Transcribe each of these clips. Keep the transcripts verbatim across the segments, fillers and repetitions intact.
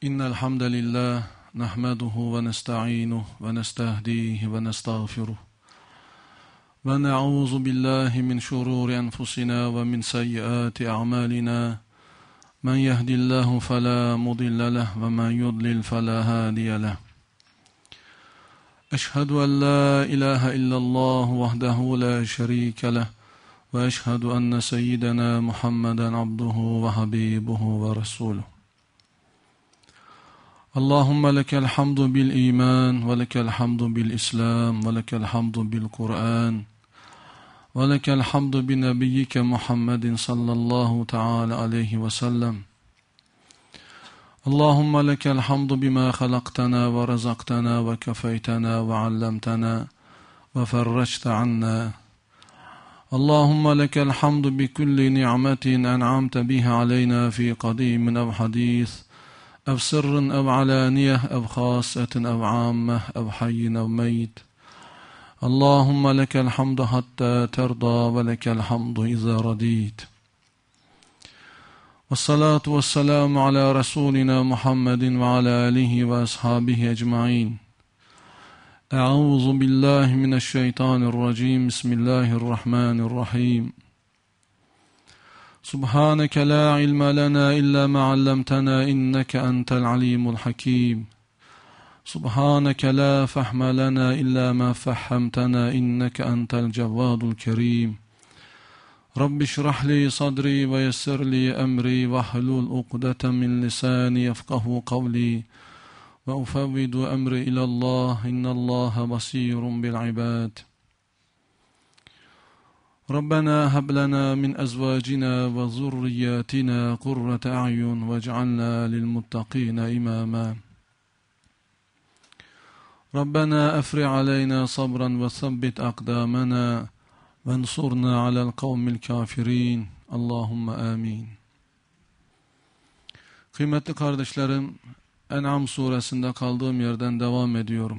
إن الحمد لله نحمده ونستعينه ونستهديه ونستغفره ونعوذ بالله من شرور أنفسنا ومن سيئات أعمالنا من يهد الله فلا مضل له ومن يضلل فلا هادي له أشهد أن لا إله إلا الله وحده لا شريك له وأشهد أن سيدنا محمدا عبده وحبيبه ورسوله اللهم لك الحمد بالإيمان ولك الحمد بالإسلام ولك الحمد بالقرآن ولك الحمد بنبيك محمد صلى الله تعالى عليه وسلم اللهم لك الحمد بما خلقتنا ورزقتنا وكفيتنا وعلمتنا وفرجت عنا اللهم لك الحمد بكل نعمة أنعمت بها علينا في قديم أو حديث أو سر أو علانية أو خاصة أو عامة أو حي أو ميت اللهم لك الحمد حتى ترضى ولك الحمد إذا رضيت والصلاة والسلام على رسولنا محمد وعلى آله وأصحابه أجمعين أعوذ بالله من الشيطان الرجيم بسم الله الرحمن الرحيم سبحانك لا علم لنا إلا ما علمتنا إنك أنت العليم الحكيم سبحانك لا فهم لنا إلا ما فهمتنا إنك أنت الجواد الكريم رب اشرح لي صدري ويسر لي أمري واحلل عقدة من لساني يفقه قولي وأفوض أمري إلى الله إن الله بصير بالعباد ربنا هب لنا من أزواجنا وذرياتنا قرة أعين واجعلنا للمتقين إماما ربنا أفرغ علينا صبرا وثبت أقدامنا وانصرنا على القوم الكافرين اللهم آمين. Kıymetli kardeşlerim, En'am suresinde kaldığım yerden devam ediyorum.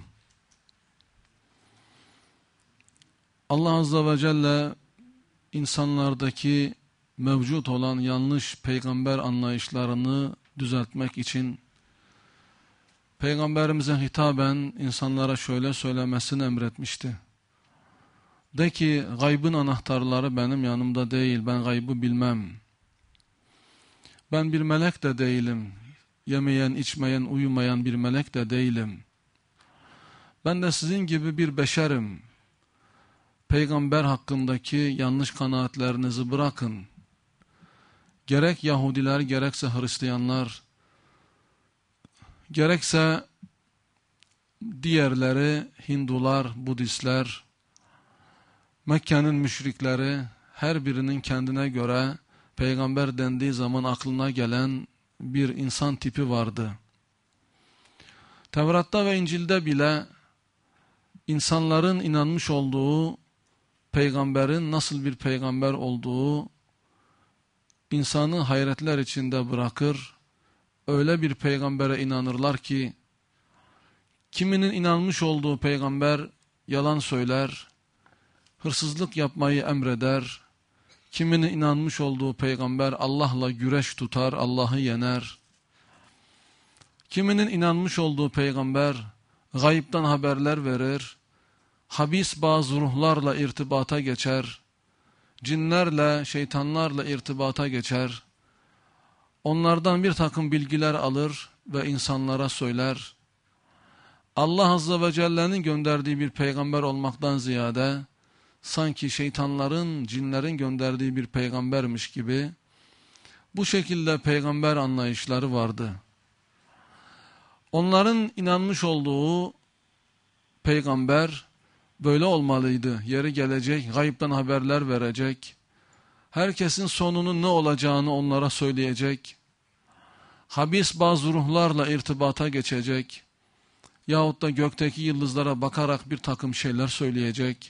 Allah Azze ve Celle insanlardaki mevcut olan yanlış peygamber anlayışlarını düzeltmek için Peygamberimize hitaben insanlara şöyle söylemesini emretmişti. De ki gaybın anahtarları benim yanımda değil, ben gaybı bilmem. Ben bir melek de değilim, yemeyen, içmeyen, uyumayan bir melek de değilim. Ben de sizin gibi bir beşerim. Peygamber hakkındaki yanlış kanaatlerinizi bırakın. Gerek Yahudiler, gerekse Hristiyanlar, gerekse diğerleri, Hindular, Budistler, Mekke'nin müşrikleri, her birinin kendine göre peygamber dendiği zaman aklına gelen bir insan tipi vardı. Tevrat'ta ve İncil'de bile insanların inanmış olduğu peygamberin nasıl bir peygamber olduğu insanı hayretler içinde bırakır. Öyle bir peygambere inanırlar ki kiminin inanmış olduğu peygamber yalan söyler, hırsızlık yapmayı emreder. Kiminin inanmış olduğu peygamber Allah'la güreş tutar, Allah'ı yener. Kiminin inanmış olduğu peygamber gayipten haberler verir. Habis bazı ruhlarla irtibata geçer, cinlerle, şeytanlarla irtibata geçer, onlardan bir takım bilgiler alır ve insanlara söyler. Allah Azze ve Celle'nin gönderdiği bir peygamber olmaktan ziyade, sanki şeytanların, cinlerin gönderdiği bir peygambermiş gibi, bu şekilde peygamber anlayışları vardı. Onların inanmış olduğu peygamber, böyle olmalıydı. Yeri gelecek, gayipten haberler verecek. Herkesin sonunun ne olacağını onlara söyleyecek. Habis bazı ruhlarla irtibata geçecek. Yahut da gökteki yıldızlara bakarak bir takım şeyler söyleyecek.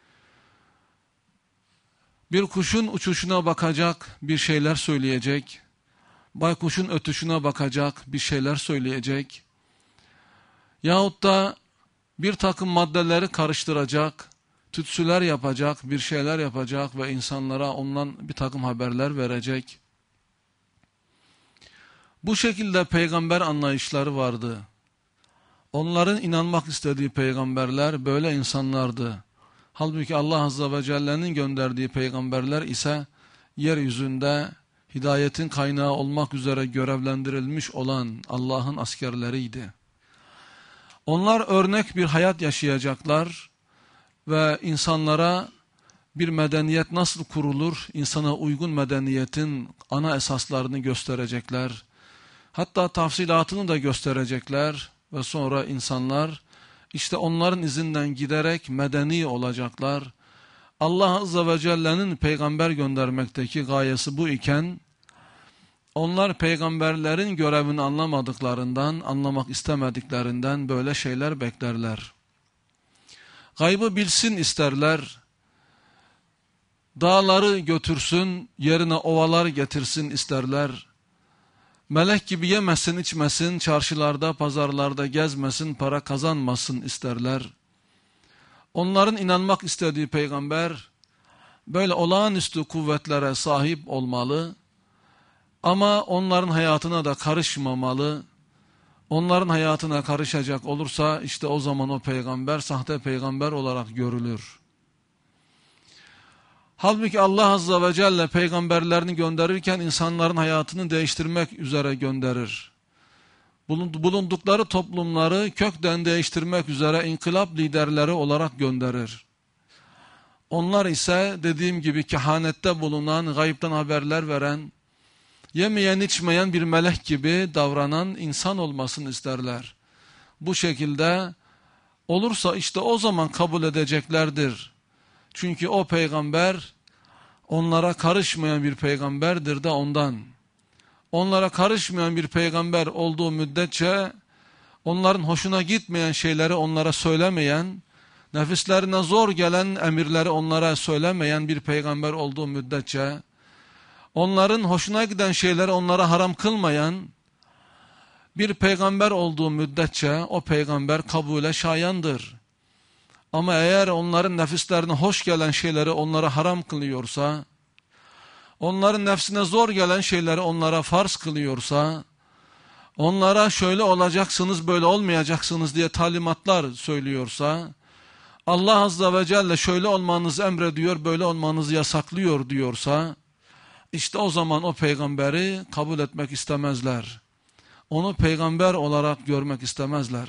Bir kuşun uçuşuna bakacak, bir şeyler söyleyecek. Baykuşun ötüşüne bakacak, bir şeyler söyleyecek. Yahut da bir takım maddeleri karıştıracak, tütsüler yapacak, bir şeyler yapacak ve insanlara ondan bir takım haberler verecek. Bu şekilde peygamber anlayışları vardı. Onların inanmak istediği peygamberler böyle insanlardı. Halbuki Allah Azze ve Celle'nin gönderdiği peygamberler ise yeryüzünde hidayetin kaynağı olmak üzere görevlendirilmiş olan Allah'ın askerleriydi. Onlar örnek bir hayat yaşayacaklar ve insanlara bir medeniyet nasıl kurulur, insana uygun medeniyetin ana esaslarını gösterecekler. Hatta tafsilatını da gösterecekler ve sonra insanlar işte onların izinden giderek medeni olacaklar. Allah Azze ve Celle'nin peygamber göndermekteki gayesi bu iken, onlar peygamberlerin görevini anlamadıklarından, anlamak istemediklerinden böyle şeyler beklerler. Gaybı bilsin isterler, dağları götürsün, yerine ovalar getirsin isterler. Melek gibi yemesin, içmesin, çarşılarda, pazarlarda gezmesin, para kazanmasın isterler. Onların inanmak istediği peygamber böyle olağanüstü kuvvetlere sahip olmalı ama onların hayatına da karışmamalı. Onların hayatına karışacak olursa işte o zaman o peygamber sahte peygamber olarak görülür. Halbuki Allah Azze ve Celle peygamberlerini gönderirken insanların hayatını değiştirmek üzere gönderir. Bulundukları toplumları kökten değiştirmek üzere inkılap liderleri olarak gönderir. Onlar ise dediğim gibi kehanette bulunan, gayipten haberler veren, yemeyen içmeyen bir melek gibi davranan insan olmasını isterler. Bu şekilde olursa işte o zaman kabul edeceklerdir. Çünkü o peygamber onlara karışmayan bir peygamberdir de ondan. Onlara karışmayan bir peygamber olduğu müddetçe onların hoşuna gitmeyen şeyleri onlara söylemeyen, nefislerine zor gelen emirleri onlara söylemeyen bir peygamber olduğu müddetçe, onların hoşuna giden şeyleri onlara haram kılmayan bir peygamber olduğu müddetçe o peygamber kabule şayandır. Ama eğer onların nefislerine hoş gelen şeyleri onlara haram kılıyorsa, onların nefsine zor gelen şeyleri onlara farz kılıyorsa, onlara şöyle olacaksınız böyle olmayacaksınız diye talimatlar söylüyorsa, Allah Azze ve Celle şöyle olmanızı emrediyor böyle olmanızı yasaklıyor diyorsa, işte o zaman o peygamberi kabul etmek istemezler. Onu peygamber olarak görmek istemezler.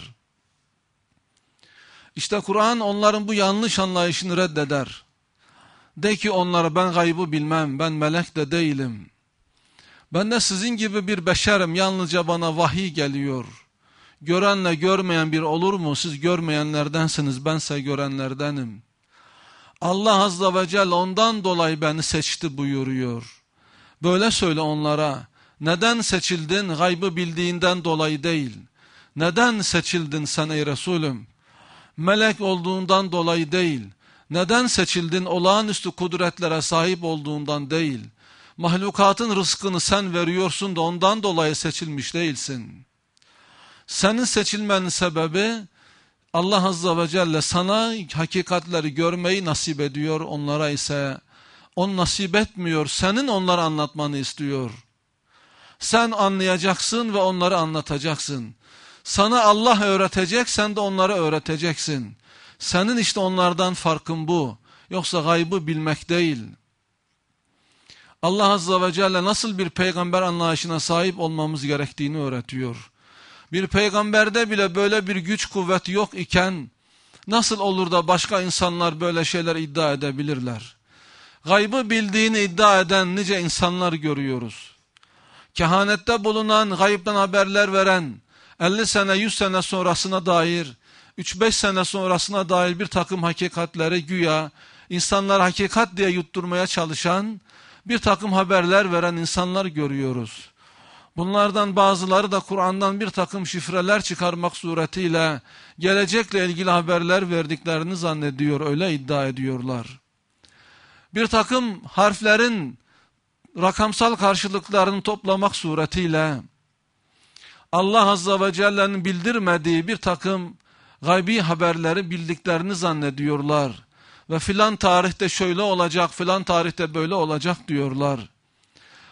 İşte Kur'an onların bu yanlış anlayışını reddeder. De ki onlara ben gaybı bilmem, ben melek de değilim. Ben de sizin gibi bir beşerim, yalnızca bana vahiy geliyor. Görenle görmeyen bir olur mu? Siz görmeyenlerdensiniz, bense görenlerdenim. Allah Azze ve Celle ondan dolayı beni seçti buyuruyor. Böyle söyle onlara, neden seçildin? Gaybı bildiğinden dolayı değil. Neden seçildin sen ey Resulüm? Melek olduğundan dolayı değil. Neden seçildin? Olağanüstü kudretlere sahip olduğundan değil. Mahlukatın rızkını sen veriyorsun da ondan dolayı seçilmiş değilsin. Senin seçilmenin sebebi Allah Azze ve Celle sana hakikatleri görmeyi nasip ediyor. Onlara ise on nasip etmiyor. Senin onlara anlatmanı istiyor. Sen anlayacaksın ve onları anlatacaksın. Sana Allah öğretecek, sen de onlara öğreteceksin. Senin işte onlardan farkın bu. Yoksa gaybı bilmek değil. Allah Azze ve Celle nasıl bir peygamber anlayışına sahip olmamız gerektiğini öğretiyor. Bir peygamberde bile böyle bir güç kuvvet yok iken nasıl olur da başka insanlar böyle şeyler iddia edebilirler? Gaybı bildiğini iddia eden nice insanlar görüyoruz. Kehanette bulunan, gayipten haberler veren, elli sene yüz sene sonrasına dair, üç beş sene sonrasına dair bir takım hakikatleri güya insanlar hakikat diye yutturmaya çalışan bir takım haberler veren insanlar görüyoruz. Bunlardan bazıları da Kur'an'dan bir takım şifreler çıkarmak suretiyle gelecekle ilgili haberler verdiklerini zannediyor, öyle iddia ediyorlar. Bir takım harflerin rakamsal karşılıklarını toplamak suretiyle Allah Azze ve Celle'nin bildirmediği bir takım gaybi haberleri bildiklerini zannediyorlar. Ve filan tarihte şöyle olacak, filan tarihte böyle olacak diyorlar.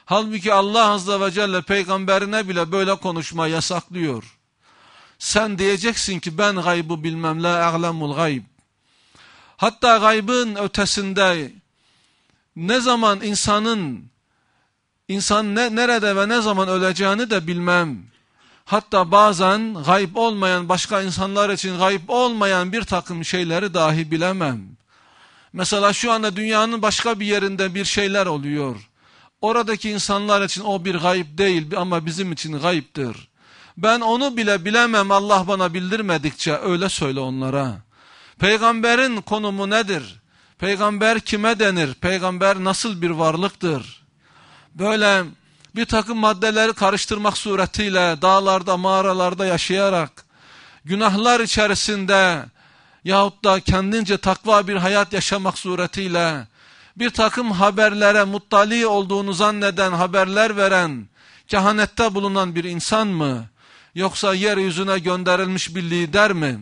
Halbuki Allah Azze ve Celle peygamberine bile böyle konuşma yasaklıyor. Sen diyeceksin ki ben gaybı bilmem, la a'lemul gayb. Hatta gaybın ötesinde ne zaman insanın insan ne, nerede ve ne zaman öleceğini de bilmem. Hatta bazen gayb olmayan, başka insanlar için gayb olmayan bir takım şeyleri dahi bilemem. Mesela şu anda dünyanın başka bir yerinde bir şeyler oluyor. Oradaki insanlar için o bir gayb değil ama bizim için gayiptir. Ben onu bile bilemem Allah bana bildirmedikçe, öyle söyle onlara. Peygamberin konumu nedir? Peygamber kime denir? Peygamber nasıl bir varlıktır? Böyle bir takım maddeleri karıştırmak suretiyle dağlarda, mağaralarda yaşayarak, günahlar içerisinde yahut da kendince takva bir hayat yaşamak suretiyle, bir takım haberlere muttali olduğunu zanneden, haberler veren, kehanette bulunan bir insan mı? Yoksa yeryüzüne gönderilmiş bir lider mi?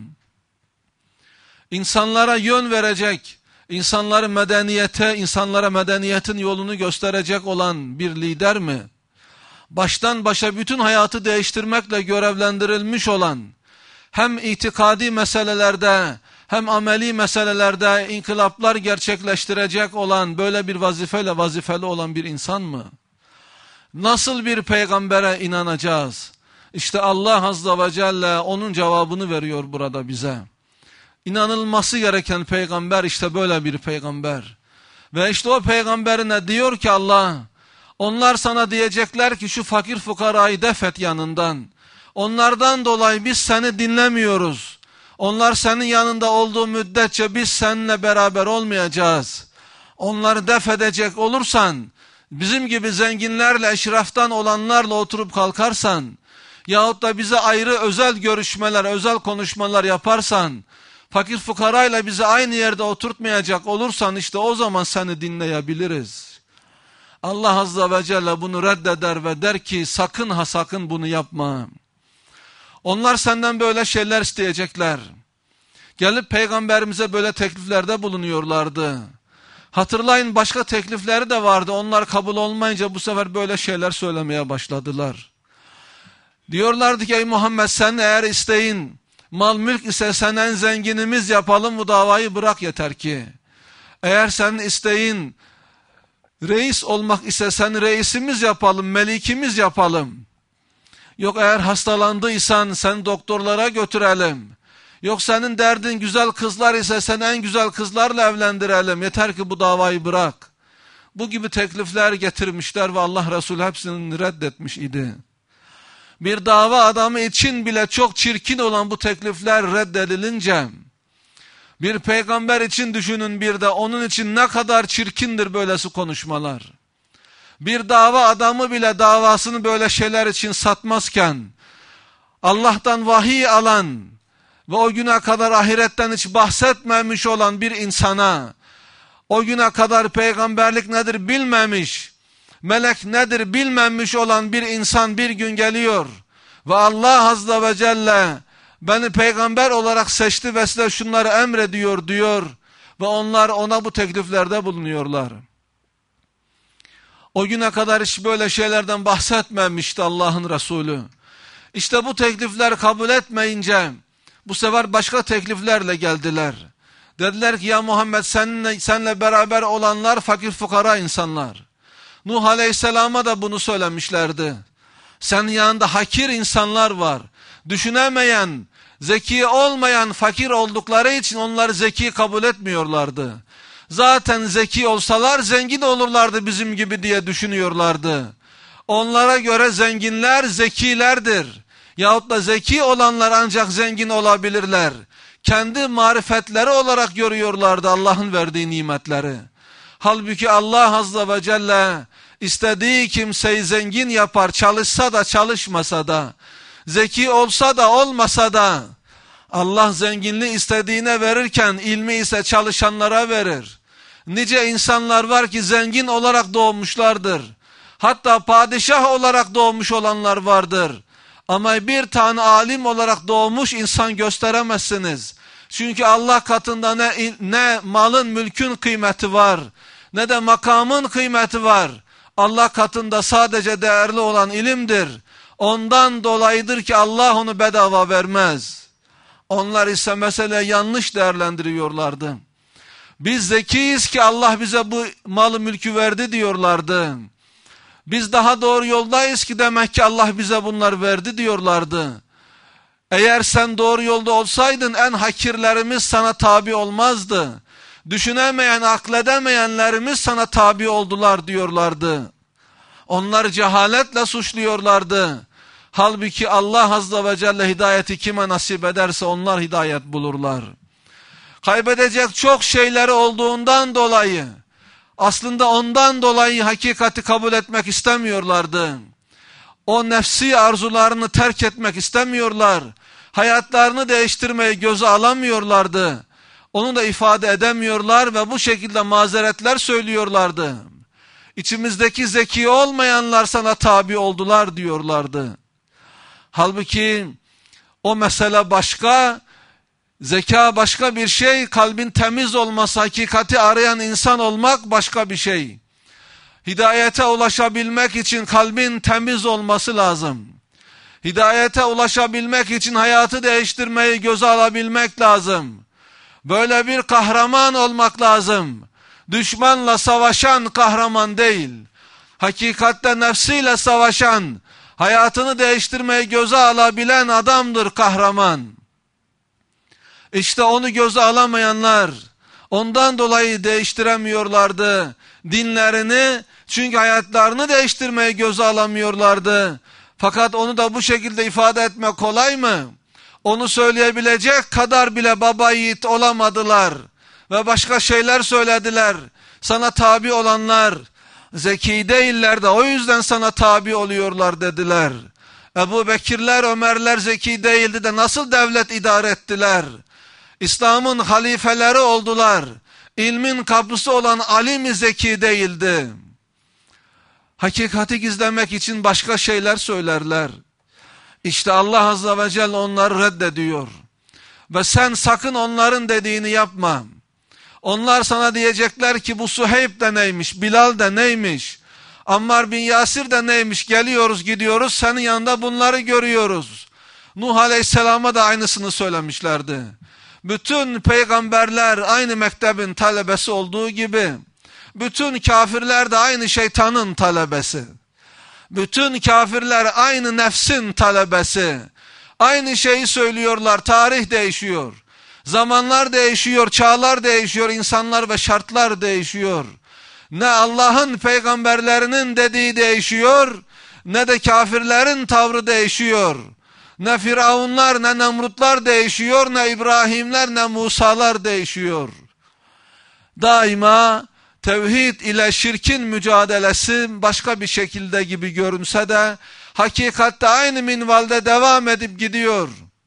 İnsanlara yön verecek, insanları medeniyete, insanlara medeniyetin yolunu gösterecek olan bir lider mi? Baştan başa bütün hayatı değiştirmekle görevlendirilmiş olan, hem itikadi meselelerde hem ameli meselelerde inkılaplar gerçekleştirecek olan, böyle bir vazifeyle vazifeli olan bir insan mı? Nasıl bir peygambere inanacağız? İşte Allah Azze ve Celle onun cevabını veriyor burada bize. İnanılması gereken peygamber işte böyle bir peygamber. Ve işte o peygamberine diyor ki Allah, onlar sana diyecekler ki şu fakir fukarayı def et yanından. Onlardan dolayı biz seni dinlemiyoruz. Onlar senin yanında olduğu müddetçe biz seninle beraber olmayacağız. Onları def edecek olursan, bizim gibi zenginlerle, eşraftan olanlarla oturup kalkarsan, yahut da bize ayrı özel görüşmeler, özel konuşmalar yaparsan, fakir fukarayla bizi aynı yerde oturtmayacak olursan, işte o zaman seni dinleyebiliriz. Allah Azze ve Celle bunu reddeder ve der ki sakın ha sakın bunu yapma. Onlar senden böyle şeyler isteyecekler. Gelip peygamberimize böyle tekliflerde bulunuyorlardı. Hatırlayın, başka teklifleri de vardı. Onlar kabul olmayınca bu sefer böyle şeyler söylemeye başladılar. Diyorlardı ki ey Muhammed, sen eğer isteyin mal mülk ise sen en zenginimiz yapalım, bu davayı bırak yeter ki. Eğer senin isteğin reis olmak ise sen reisimiz yapalım, melikimiz yapalım. Yok eğer hastalandıysan sen doktorlara götürelim. Yok senin derdin güzel kızlar ise sen en güzel kızlarla evlendirelim. Yeter ki bu davayı bırak. Bu gibi teklifler getirmişler ve Allah Resulü hepsini reddetmiş idi. Bir dava adamı için bile çok çirkin olan bu teklifler reddedilince, bir peygamber için düşünün bir de, onun için ne kadar çirkindir böylesi konuşmalar. Bir dava adamı bile davasını böyle şeyler için satmazken, Allah'tan vahiy alan ve o güne kadar ahiretten hiç bahsetmemiş olan bir insana, o güne kadar peygamberlik nedir bilmemiş, melek nedir bilmemiş olan bir insan bir gün geliyor ve Allah Azze ve Celle beni peygamber olarak seçti ve size şunları emrediyor diyor ve onlar ona bu tekliflerde bulunuyorlar. O güne kadar hiç böyle şeylerden bahsetmemişti Allah'ın Resulü. İşte bu teklifler kabul etmeyince bu sefer başka tekliflerle geldiler. Dediler ki ya Muhammed, seninle, seninle beraber olanlar fakir fukara insanlar. Nuh Aleyhisselam'a da bunu söylemişlerdi. Senin yanında hakir insanlar var. Düşünemeyen, zeki olmayan, fakir oldukları için onları zeki kabul etmiyorlardı. Zaten zeki olsalar zengin olurlardı bizim gibi diye düşünüyorlardı. Onlara göre zenginler zekilerdir. Yahut da zeki olanlar ancak zengin olabilirler. Kendi marifetleri olarak görüyorlardı Allah'ın verdiği nimetleri. Halbuki Allah Azze ve Celle istediği kimseyi zengin yapar, çalışsa da çalışmasa da, zeki olsa da olmasa da. Allah zenginliği istediğine verirken ilmi ise çalışanlara verir. Nice insanlar var ki zengin olarak doğmuşlardır. Hatta padişah olarak doğmuş olanlar vardır. Ama bir tane alim olarak doğmuş insan gösteremezsiniz. Çünkü Allah katında ne, ne malın mülkün kıymeti var, ne de makamın kıymeti var. Allah katında sadece değerli olan ilimdir. Ondan dolayıdır ki Allah onu bedava vermez. Onlar ise mesele yanlış değerlendiriyorlardı. Biz zekiyiz ki Allah bize bu malı mülkü verdi diyorlardı. Biz daha doğru yoldayız ki demek ki Allah bize bunlar verdi diyorlardı. Eğer sen doğru yolda olsaydın en hakirlerimiz sana tabi olmazdı. Düşünemeyen, akledemeyenlerimiz sana tabi oldular diyorlardı. Onları cehaletle suçluyorlardı. Halbuki Allah Azze ve Celle hidayeti kime nasip ederse onlar hidayet bulurlar. Kaybedecek çok şeyleri olduğundan dolayı, aslında ondan dolayı hakikati kabul etmek istemiyorlardı. O nefsi arzularını terk etmek istemiyorlar. Hayatlarını değiştirmeyi göze alamıyorlardı. Onu da ifade edemiyorlar ve bu şekilde mazeretler söylüyorlardı. İçimizdeki zeki olmayanlar sana tabi oldular diyorlardı. Halbuki o mesele başka, zeka başka bir şey, kalbin temiz olması, hakikati arayan insan olmak başka bir şey. Hidayete ulaşabilmek için kalbin temiz olması lazım. Hidayete ulaşabilmek için hayatı değiştirmeyi göze alabilmek lazım. Böyle bir kahraman olmak lazım. Düşmanla savaşan kahraman değil. Hakikatte nefsiyle savaşan, hayatını değiştirmeyi göze alabilen adamdır kahraman. İşte onu göze alamayanlar, ondan dolayı değiştiremiyorlardı dinlerini, çünkü hayatlarını değiştirmeyi göze alamıyorlardı. Fakat onu da bu şekilde ifade etmek kolay mı? Onu söyleyebilecek kadar bile baba yiğit olamadılar. Ve başka şeyler söylediler. Sana tabi olanlar zeki değiller de o yüzden sana tabi oluyorlar dediler. Ebu Bekirler, Ömerler zeki değildi de nasıl devlet idare ettiler? İslam'ın halifeleri oldular. İlmin kapısı olan Ali mi zeki değildi? Hakikati gizlemek için başka şeyler söylerler. İşte Allah Azze ve Celle onları reddediyor. Ve sen sakın onların dediğini yapma. Onlar sana diyecekler ki bu Suheyb de neymiş, Bilal de neymiş, Ammar bin Yasir de neymiş, geliyoruz gidiyoruz senin yanında bunları görüyoruz. Nuh Aleyhisselam'a da aynısını söylemişlerdi. Bütün peygamberler aynı mektebin talebesi olduğu gibi, bütün kafirler de aynı şeytanın talebesi. Bütün kafirler aynı nefsin talebesi. Aynı şeyi söylüyorlar, tarih değişiyor. Zamanlar değişiyor, çağlar değişiyor, insanlar ve şartlar değişiyor. Ne Allah'ın peygamberlerinin dediği değişiyor, ne de kafirlerin tavrı değişiyor. Ne Firavunlar, ne Nemrutlar değişiyor, ne İbrahimler, ne Musalar değişiyor. Daima tevhid ile şirkin mücadelesi başka bir şekilde gibi görünse de, hakikatte aynı minvalde devam edip gidiyor.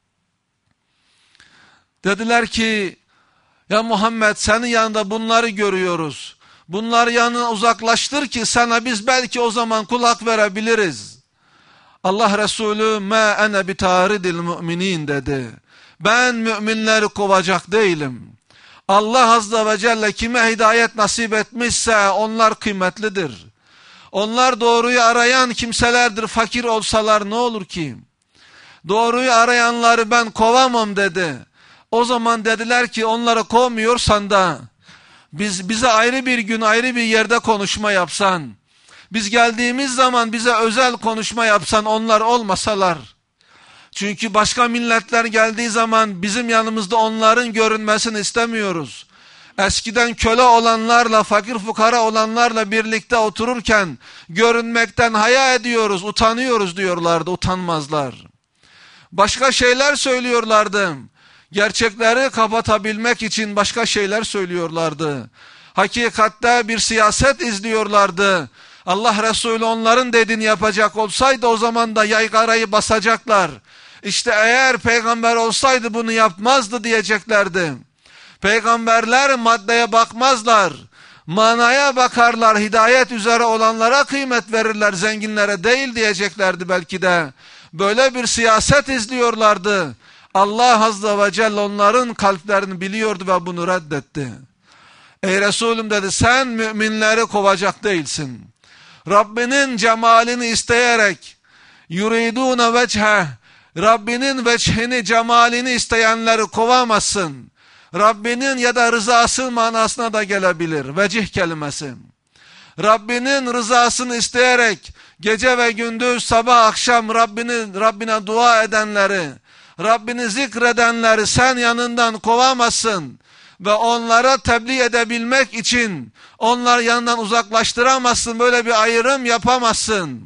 Dediler ki, ya Muhammed senin yanında bunları görüyoruz. Bunları yanına uzaklaştır ki sana biz belki o zaman kulak verebiliriz. Allah Resulü me ene bitaridil müminin dedi. Ben müminleri kovacak değilim. Allah Azze ve Celle kime hidayet nasip etmişse onlar kıymetlidir. Onlar doğruyu arayan kimselerdir, fakir olsalar ne olur ki? Doğruyu arayanları ben kovamam dedi. O zaman dediler ki onları kovmuyorsan da biz bize ayrı bir gün ayrı bir yerde konuşma yapsan, biz geldiğimiz zaman bize özel konuşma yapsan onlar olmasalar. Çünkü başka milletler geldiği zaman bizim yanımızda onların görünmesini istemiyoruz. Eskiden köle olanlarla, fakir fukara olanlarla birlikte otururken görünmekten haya ediyoruz, utanıyoruz diyorlardı, utanmazlar. Başka şeyler söylüyorlardı. Gerçekleri kapatabilmek için başka şeyler söylüyorlardı. Hakikatte bir siyaset izliyorlardı. Allah Resulü onların dediğini yapacak olsaydı o zaman da yaygarayı basacaklar. İşte eğer peygamber olsaydı bunu yapmazdı diyeceklerdi. Peygamberler maddeye bakmazlar. Manaya bakarlar, hidayet üzere olanlara kıymet verirler, zenginlere değil diyeceklerdi belki de. Böyle bir siyaset izliyorlardı. Allah Azze ve Celle onların kalplerini biliyordu ve bunu reddetti. Ey Resulüm dedi, sen müminleri kovacak değilsin. Rabbinin cemalini isteyerek, yuridûne vecheh, Rabbinin veçhini, cemalini isteyenleri kovamazsın. Rabbinin ya da rızası manasına da gelebilir. Vecih kelimesi. Rabbinin rızasını isteyerek gece ve gündüz, sabah akşam Rabbini, Rabbine dua edenleri, Rabbini zikredenleri sen yanından kovamazsın. Ve onlara tebliğ edebilmek için onları yanından uzaklaştıramazsın. Böyle bir ayrım yapamazsın.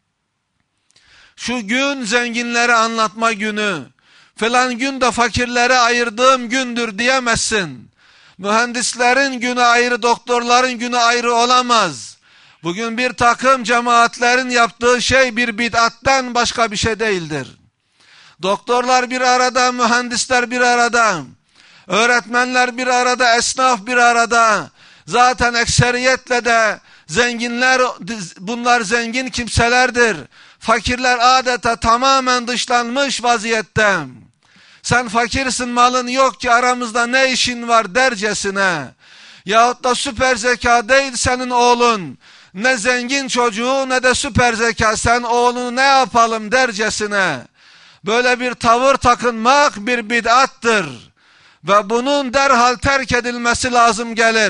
Şu gün zenginlere anlatma günü, falan gün de fakirlere ayırdığım gündür diyemezsin. Mühendislerin günü ayrı, doktorların günü ayrı olamaz. Bugün bir takım cemaatlerin yaptığı şey bir bid'atten başka bir şey değildir. Doktorlar bir arada, mühendisler bir arada, öğretmenler bir arada, esnaf bir arada. Zaten ekseriyetle de zenginler, bunlar zengin kimselerdir. Fakirler adeta tamamen dışlanmış vaziyette. Sen fakirsin, malın yok ki, aramızda ne işin var dercesine. Yahut da süper zeka değil senin oğlun. Ne zengin çocuğu ne de süper zeka, sen oğlunu ne yapalım dercesine. Böyle bir tavır takınmak bir bid'attır. Ve bunun derhal terk edilmesi lazım gelir.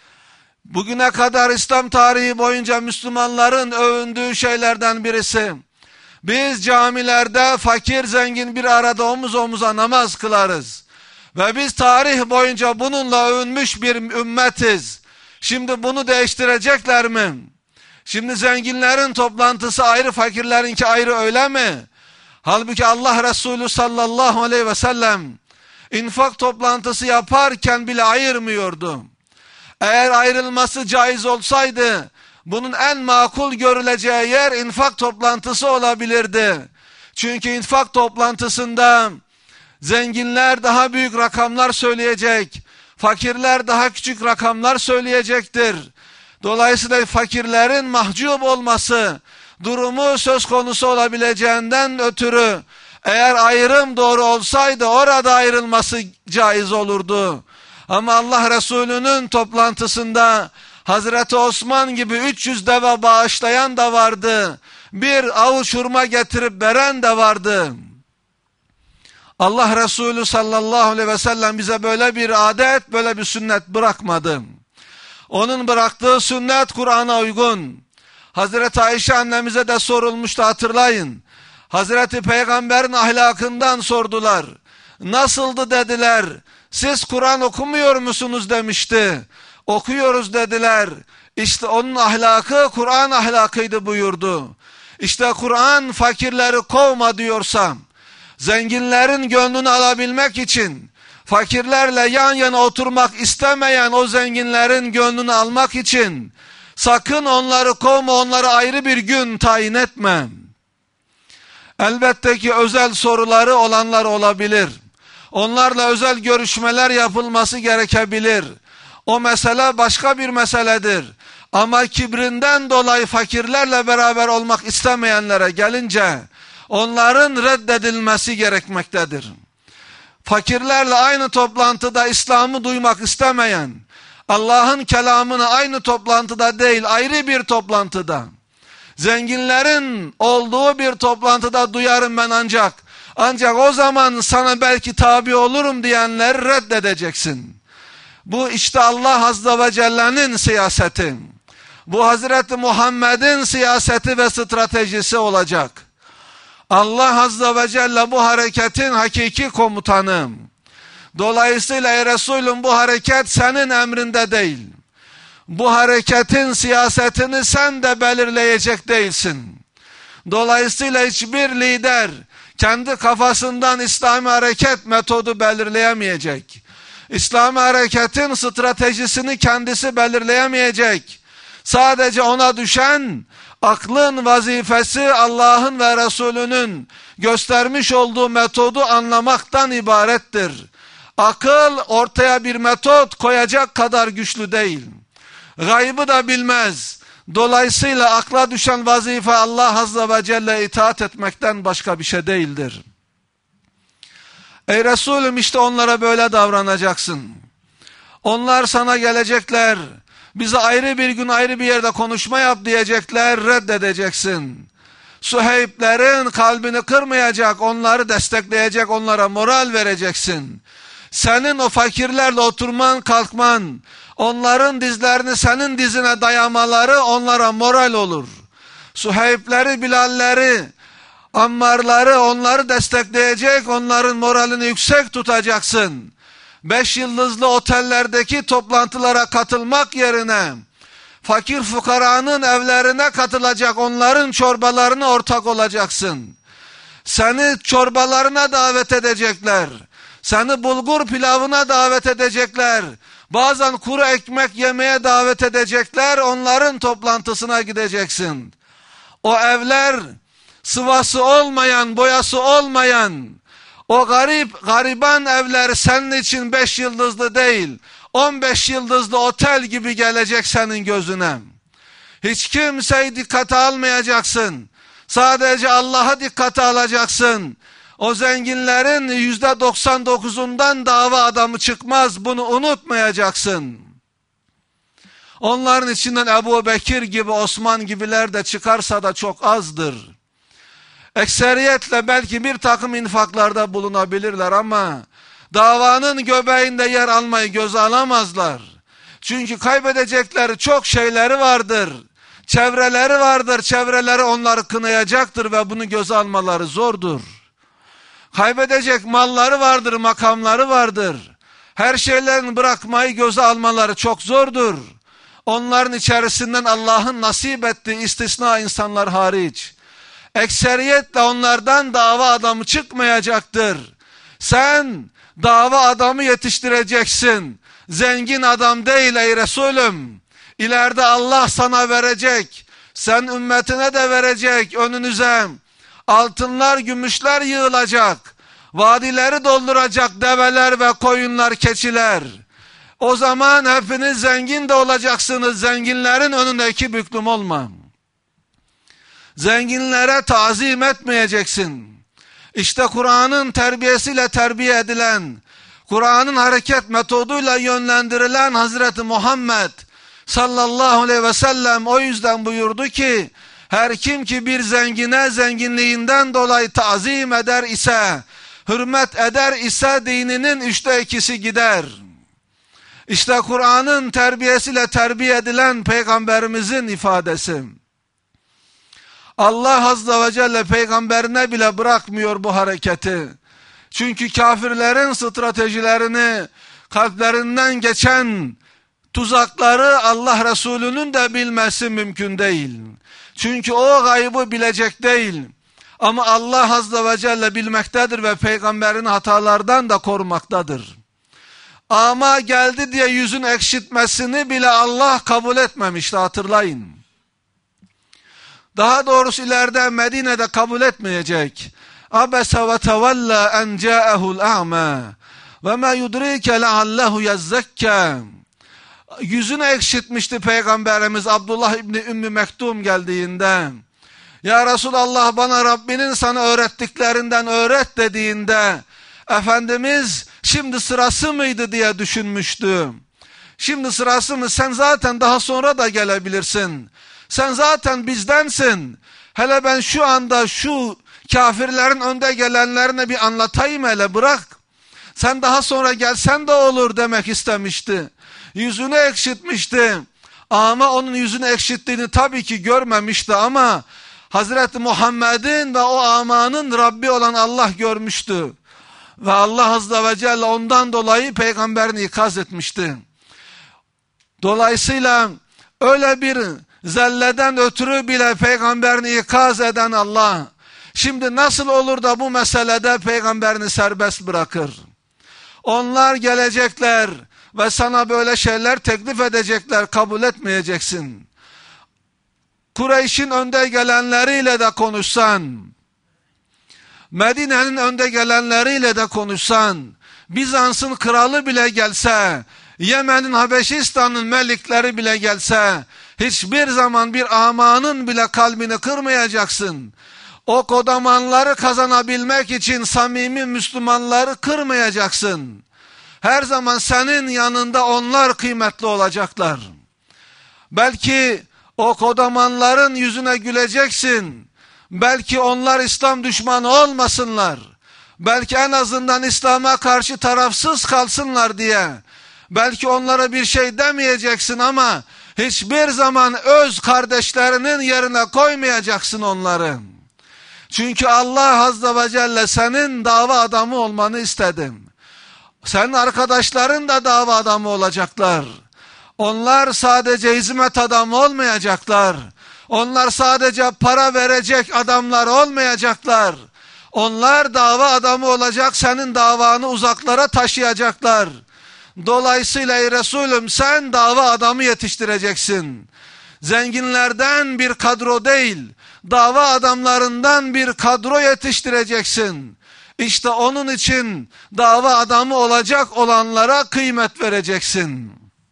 Bugüne kadar İslam tarihi boyunca Müslümanların övündüğü şeylerden birisi. Biz camilerde fakir zengin bir arada omuz omuza namaz kılarız. Ve biz tarih boyunca bununla övünmüş bir ümmetiz. Şimdi bunu değiştirecekler mi? Şimdi zenginlerin toplantısı ayrı, fakirlerinki ayrı, öyle mi? Halbuki Allah Resulü sallallahu aleyhi ve sellem infak toplantısı yaparken bile ayırmıyordu. Eğer ayrılması caiz olsaydı bunun en makul görüleceği yer infak toplantısı olabilirdi. Çünkü infak toplantısında zenginler daha büyük rakamlar söyleyecek, fakirler daha küçük rakamlar söyleyecektir. Dolayısıyla fakirlerin mahcup olması durumu söz konusu olabileceğinden ötürü eğer ayrım doğru olsaydı orada ayrılması caiz olurdu. Ama Allah Resulü'nün toplantısında Hazreti Osman gibi üç yüz deve bağışlayan da vardı. Bir avuç hurma getirip veren de vardı. Allah Resulü sallallahu aleyhi ve sellem bize böyle bir adet, böyle bir sünnet bırakmadı. Onun bıraktığı sünnet Kur'an'a uygun. Hazreti Ayşe annemize de sorulmuştu, hatırlayın. Hazreti Peygamber'in ahlakından sordular. Nasıldı dediler. Siz Kur'an okumuyor musunuz demişti. Okuyoruz dediler. İşte onun ahlakı Kur'an ahlakıydı buyurdu. İşte Kur'an fakirleri kovma diyorsam, zenginlerin gönlünü alabilmek için, fakirlerle yan yana oturmak istemeyen o zenginlerin gönlünü almak için, sakın onları kovma, onlara ayrı bir gün tayin etme. Elbette ki özel soruları olanlar olabilir. Onlarla özel görüşmeler yapılması gerekebilir. O mesele başka bir meseledir. Ama kibrinden dolayı fakirlerle beraber olmak istemeyenlere gelince onların reddedilmesi gerekmektedir. Fakirlerle aynı toplantıda İslam'ı duymak istemeyen, Allah'ın kelamını aynı toplantıda değil ayrı bir toplantıda, zenginlerin olduğu bir toplantıda duyarım ben ancak, ancak o zaman sana belki tabi olurum diyenleri reddedeceksin. Bu işte Allah Azze ve Celle'nin siyaseti. Bu Hazreti Muhammed'in siyaseti ve stratejisi olacak. Allah Azze ve Celle bu hareketin hakiki komutanı. Dolayısıyla ey Resulüm, bu hareket senin emrinde değil. Bu hareketin siyasetini sen de belirleyecek değilsin. Dolayısıyla hiçbir lider kendi kafasından İslami hareket metodu belirleyemeyecek. İslami hareketin stratejisini kendisi belirleyemeyecek. Sadece ona düşen aklın vazifesi Allah'ın ve Resulünün göstermiş olduğu metodu anlamaktan ibarettir. Akıl ortaya bir metot koyacak kadar güçlü değil. Gaybı da bilmez. Dolayısıyla akla düşen vazife Allah Azze ve Celle itaat etmekten başka bir şey değildir. Ey Resulüm, işte onlara böyle davranacaksın. Onlar sana gelecekler. bize ayrı bir gün ayrı bir yerde konuşma yap diyecekler, reddedeceksin. Suheyblerin kalbini kırmayacak, onları destekleyecek, onlara moral vereceksin. Senin o fakirlerle oturman, kalkman, onların dizlerini senin dizine dayamaları onlara moral olur. Suheybleri, Bilalleri, Ammarları, onları destekleyecek, onların moralini yüksek tutacaksın. Beş yıldızlı otellerdeki toplantılara katılmak yerine fakir fukaranın evlerine katılacak, onların çorbalarına ortak olacaksın. Seni çorbalarına davet edecekler. Seni bulgur pilavına davet edecekler. Bazen kuru ekmek yemeye davet edecekler. Onların toplantısına gideceksin. O evler sıvası olmayan, boyası olmayan, o garip, gariban evler senin için beş yıldızlı değil, on beş yıldızlı otel gibi gelecek senin gözüne. Hiç kimseyi dikkate almayacaksın. Sadece Allah'a dikkate alacaksın. O zenginlerin yüzde doksan dokuzundan dava adamı çıkmaz. Bunu unutmayacaksın. Onların içinden Ebu Bekir gibi, Osman gibiler de çıkarsa da çok azdır. Ekseriyetle belki bir takım infaklarda bulunabilirler ama davanın göbeğinde yer almayı göze alamazlar. Çünkü kaybedecekleri çok şeyleri vardır. Çevreleri vardır. Çevreleri onları kınayacaktır ve bunu göze almaları zordur. Kaybedecek malları vardır, makamları vardır. Her şeylerini bırakmayı göze almaları çok zordur. Onların içerisinden Allah'ın nasip ettiği istisna insanlar hariç. Ekseriyetle onlardan dava adamı çıkmayacaktır. Sen dava adamı yetiştireceksin. Zengin adam değil ey Resulüm. İleride Allah sana verecek. Sen ümmetine de verecek önünüze. Altınlar, gümüşler yığılacak. Vadileri dolduracak develer ve koyunlar, keçiler. O zaman hepiniz zengin de olacaksınız. Zenginlerin önünde iki büklüm olma. Zenginlere tazim etmeyeceksin. İşte Kur'an'ın terbiyesiyle terbiye edilen, Kur'an'ın hareket metoduyla yönlendirilen Hazreti Muhammed sallallahu aleyhi ve sellem o yüzden buyurdu ki, her kim ki bir zengine zenginliğinden dolayı tazim eder ise, hürmet eder ise dininin üçte ikisi gider. İşte Kur'an'ın terbiyesiyle terbiye edilen Peygamberimizin ifadesi. Allah Azze ve Celle peygamberine bile bırakmıyor bu hareketi. Çünkü kafirlerin stratejilerini, kalplerinden geçen tuzakları Allah Resulü'nün de bilmesi mümkün değil. Çünkü o gaybı bilecek değil. Ama Allah Azze ve Celle bilmektedir ve peygamberin hatalardan da korumaktadır. Ama geldi diye yüzün ekşitmesini bile Allah kabul etmemişti, hatırlayın. Daha doğrusu ileride Medine'de kabul etmeyecek. Abese ve tevella en câehul a'mâ ve mâ yudrîke leallehu yezzekâ. Yüzünü ekşitmişti Peygamberimiz Abdullah İbni Ümmü Mektum geldiğinde. Ya Resulallah, bana Rabbinin sana öğrettiklerinden öğret dediğinde, Efendimiz şimdi sırası mıydı diye düşünmüştü. Şimdi sırası mı? Sen zaten daha sonra da gelebilirsin. Sen zaten bizdensin. Hele ben şu anda şu kafirlerin önde gelenlerine bir anlatayım, hele bırak. Sen daha sonra gelsen de olur demek istemişti. Yüzünü ekşitmişti. Ama onun yüzünü ekşittiğini tabii ki görmemişti ama Hazreti Muhammed'in ve o amanın Rabbi olan Allah görmüştü. Ve Allah Azze ve Celle ondan dolayı peygamberini ikaz etmişti. Dolayısıyla öyle bir zelleden ötürü bile peygamberini ikaz eden Allah, şimdi nasıl olur da bu meselede peygamberini serbest bırakır? Onlar gelecekler ve sana böyle şeyler teklif edecekler, kabul etmeyeceksin. Kureyş'in önde gelenleriyle de konuşsan, Medine'nin önde gelenleriyle de konuşsan, Bizans'ın kralı bile gelse, Yemen'in, Habeşistan'ın melikleri bile gelse, hiçbir zaman bir amanın bile kalbini kırmayacaksın. O kodamanları kazanabilmek için samimi Müslümanları kırmayacaksın. Her zaman senin yanında onlar kıymetli olacaklar. Belki o kodamanların yüzüne güleceksin. Belki onlar İslam düşmanı olmasınlar. Belki en azından İslam'a karşı tarafsız kalsınlar diye. Belki onlara bir şey demeyeceksin ama hiçbir zaman öz kardeşlerinin yerine koymayacaksın onları. Çünkü Allah Azze ve Celle senin dava adamı olmanı istedim. Senin arkadaşların da dava adamı olacaklar. Onlar sadece hizmet adamı olmayacaklar. Onlar sadece para verecek adamlar olmayacaklar. Onlar dava adamı olacak, senin davanı uzaklara taşıyacaklar. Dolayısıyla ey Resulüm sen dava adamı yetiştireceksin. Zenginlerden bir kadro değil, dava adamlarından bir kadro yetiştireceksin. İşte onun için dava adamı olacak olanlara kıymet vereceksin.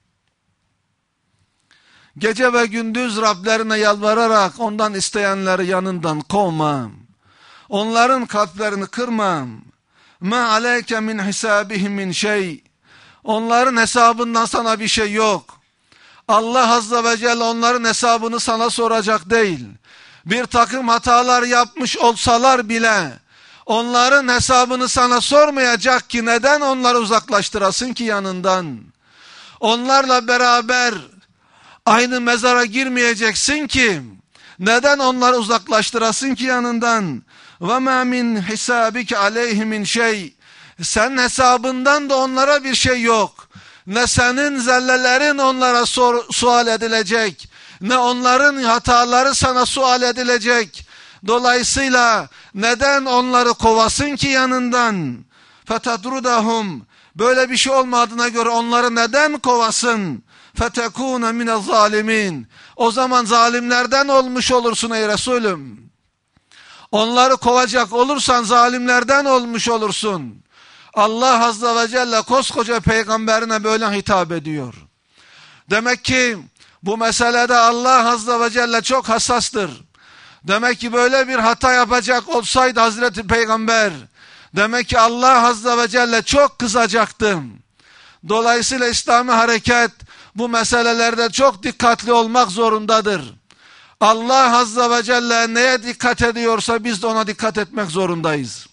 Gece ve gündüz Rablerine yalvararak ondan isteyenleri yanından kovma. Onların kalplerini kırma. Ma aleyke min hisabihim min şey. Onların hesabından sana bir şey yok. Allah Azze ve Celle onların hesabını sana soracak değil. Bir takım hatalar yapmış olsalar bile onların hesabını sana sormayacak ki neden onları uzaklaştırasın ki yanından? Onlarla beraber aynı mezara girmeyeceksin ki neden onları uzaklaştırasın ki yanından? وَمَا مِنْ حِسَابِكَ عَلَيْهِ مِنْ şey. Senin hesabından da onlara bir şey yok. Ne senin zellelerin onlara sor, sual edilecek, ne onların hataları sana sual edilecek. Dolayısıyla neden onları kovasın ki yanından? فَتَدْرُدَهُمْ Böyle bir şey olmadığına göre onları neden kovasın? فَتَكُونَ مِنَ الظَّالِمِينَ O zaman zalimlerden olmuş olursun ey Resulüm. Onları kovacak olursan zalimlerden olmuş olursun. Allah Azze ve Celle koskoca peygamberine böyle hitap ediyor. Demek ki bu meselede Allah Azze ve Celle çok hassastır. Demek ki böyle bir hata yapacak olsaydı Hazreti Peygamber, demek ki Allah Azze ve Celle çok kızacaktı. Dolayısıyla İslami hareket bu meselelerde çok dikkatli olmak zorundadır. Allah Azze ve Celle neye dikkat ediyorsa biz de ona dikkat etmek zorundayız.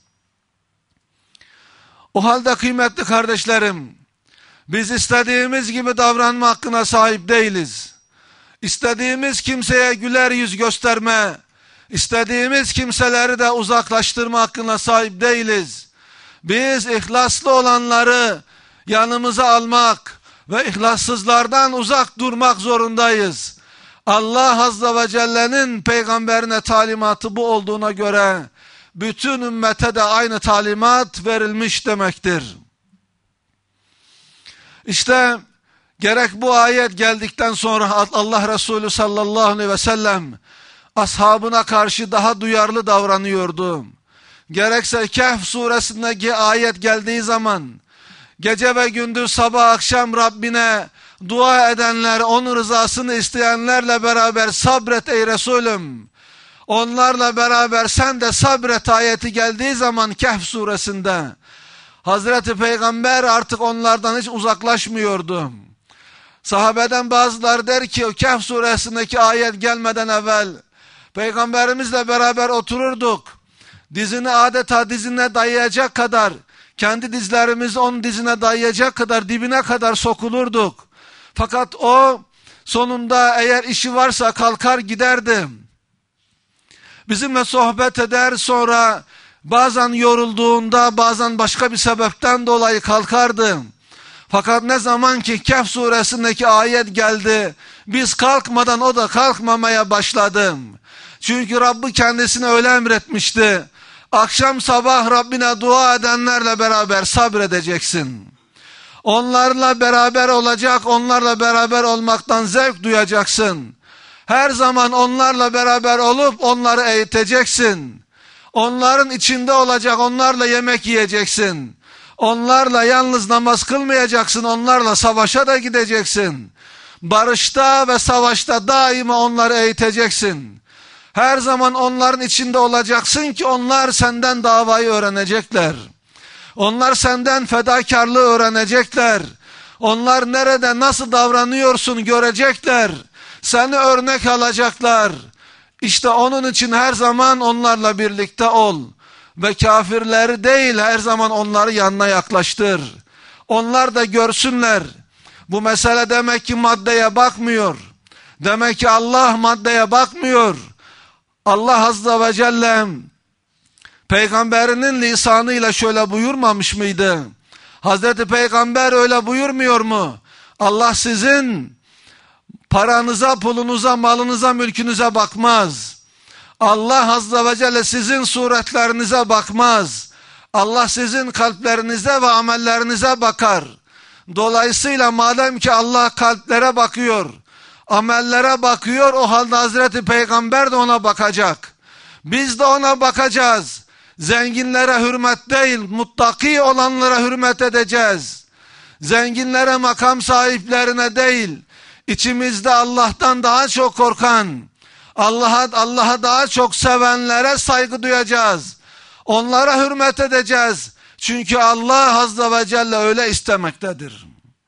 O halde kıymetli kardeşlerim, biz istediğimiz gibi davranma hakkına sahip değiliz. İstediğimiz kimseye güler yüz gösterme, istediğimiz kimseleri de uzaklaştırma hakkına sahip değiliz. Biz ihlaslı olanları yanımıza almak ve ihlassızlardan uzak durmak zorundayız. Allah Azze ve Celle'nin peygamberine talimatı bu olduğuna göre bütün ümmete de aynı talimat verilmiş demektir. İşte gerek bu ayet geldikten sonra Allah Resulü sallallahu aleyhi ve sellem ashabına karşı daha duyarlı davranıyordu. Gerekse Kehf suresindeki ayet geldiği zaman gece ve gündüz sabah akşam Rabbine dua edenler, onun rızasını isteyenlerle beraber sabret ey Resulüm. Onlarla beraber sen de sabret ayeti geldiği zaman Kehf suresinde Hazreti Peygamber artık onlardan hiç uzaklaşmıyordu. Sahabeden bazıları der ki o Kehf suresindeki ayet gelmeden evvel Peygamberimizle beraber otururduk. Dizini adeta dizine dayayacak kadar, kendi dizlerimizi onun dizine dayayacak kadar dibine kadar sokulurduk. Fakat o sonunda eğer işi varsa kalkar giderdi. Bizimle sohbet eder, sonra bazen yorulduğunda bazen başka bir sebepten dolayı kalkardı. Fakat ne zaman ki Kehf suresindeki ayet geldi, biz kalkmadan o da kalkmamaya başladı. Çünkü Rabbi kendisine öyle emretmişti. Akşam sabah Rabbine dua edenlerle beraber sabredeceksin. Onlarla beraber olacak, onlarla beraber olmaktan zevk duyacaksın. Her zaman onlarla beraber olup onları eğiteceksin. Onların içinde olacak, onlarla yemek yiyeceksin. Onlarla yalnız namaz kılmayacaksın, onlarla savaşa da gideceksin. Barışta ve savaşta daima onları eğiteceksin. Her zaman onların içinde olacaksın ki onlar senden davayı öğrenecekler. Onlar senden fedakarlığı öğrenecekler. Onlar nerede nasıl davranıyorsun görecekler. Seni örnek alacaklar. İşte onun için her zaman onlarla birlikte ol. Ve kafirleri değil, her zaman onları yanına yaklaştır. Onlar da görsünler. Bu mesele demek ki maddeye bakmıyor. Demek ki Allah maddeye bakmıyor. Allah Azze ve Celle peygamberinin lisanıyla şöyle buyurmamış mıydı? Hazreti Peygamber öyle buyurmuyor mu? Allah sizin paranıza, pulunuza, malınıza, mülkünüze bakmaz. Allah Azze ve Celle sizin suretlerinize bakmaz. Allah sizin kalplerinize ve amellerinize bakar. Dolayısıyla madem ki Allah kalplere bakıyor, amellere bakıyor, o halde Hazreti Peygamber de ona bakacak. Biz de ona bakacağız. Zenginlere hürmet değil, muttaki olanlara hürmet edeceğiz. Zenginlere, makam sahiplerine değil, içimizde Allah'tan daha çok korkan, Allah'a Allah'a daha çok sevenlere saygı duyacağız. Onlara hürmet edeceğiz. Çünkü Allah Azze ve Celle öyle istemektedir.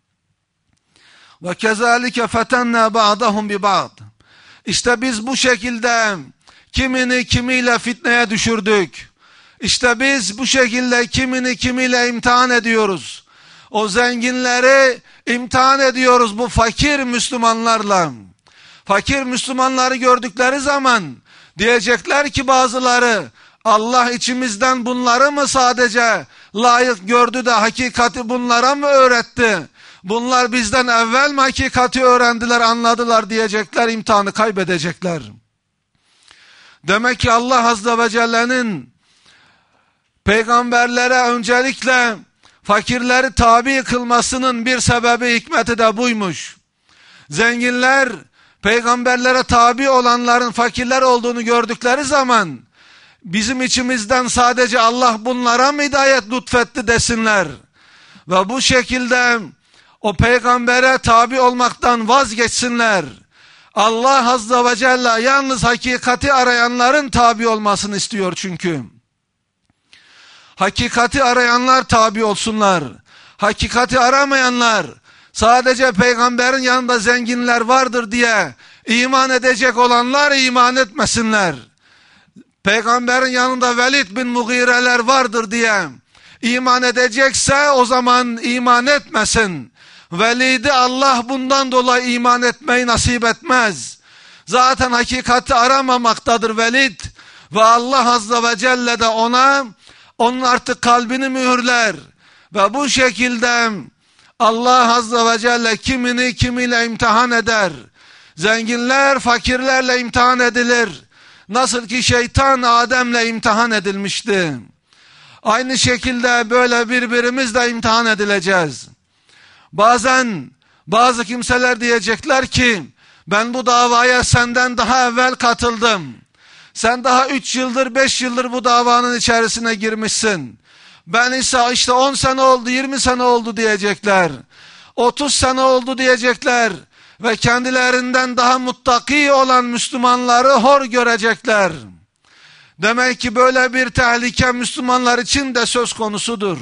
Ve kezalike fetenna ba'dahum bi ba'd. İşte biz bu şekilde kimini kimiyle fitneye düşürdük. İşte biz bu şekilde kimini kimiyle imtihan ediyoruz. O zenginleri imtihan ediyoruz bu fakir Müslümanlarla. Fakir Müslümanları gördükleri zaman diyecekler ki bazıları, Allah içimizden bunları mı sadece layık gördü de hakikati bunlara mı öğretti? Bunlar bizden evvel mi hakikati öğrendiler, anladılar diyecekler, imtihanı kaybedecekler. Demek ki Allah Azze ve Celle'nin peygamberlere öncelikle fakirleri tabi kılmasının bir sebebi, hikmeti de buymuş. Zenginler peygamberlere tabi olanların fakirler olduğunu gördükleri zaman bizim içimizden sadece Allah bunlara mı hidayet lütfetti desinler. Ve bu şekilde o peygambere tabi olmaktan vazgeçsinler. Allah Azze ve Celle yalnız hakikati arayanların tabi olmasını istiyor çünkü. Hakikati arayanlar tabi olsunlar. Hakikati aramayanlar, sadece peygamberin yanında zenginler vardır diye iman edecek olanlar iman etmesinler. Peygamberin yanında Velid bin Mughireler vardır diye iman edecekse o zaman iman etmesin. Velid'i Allah bundan dolayı iman etmeyi nasip etmez. Zaten hakikati aramamaktadır Velid ve Allah Azze ve Celle de ona, onun artık kalbini mühürler ve bu şekilde Allah Azze ve Celle kimini kimiyle imtihan eder. Zenginler fakirlerle imtihan edilir. Nasıl ki şeytan Adem'le imtihan edilmişti. Aynı şekilde böyle birbirimizle imtihan edileceğiz. Bazen bazı kimseler diyecekler ki, ben bu davaya senden daha evvel katıldım. Sen daha üç yıldır, beş yıldır bu davanın içerisine girmişsin. Ben ise işte on sene oldu, yirmi sene oldu diyecekler. otuz sene oldu diyecekler. Ve kendilerinden daha muttaki olan Müslümanları hor görecekler. Demek ki böyle bir tehlike Müslümanlar için de söz konusudur.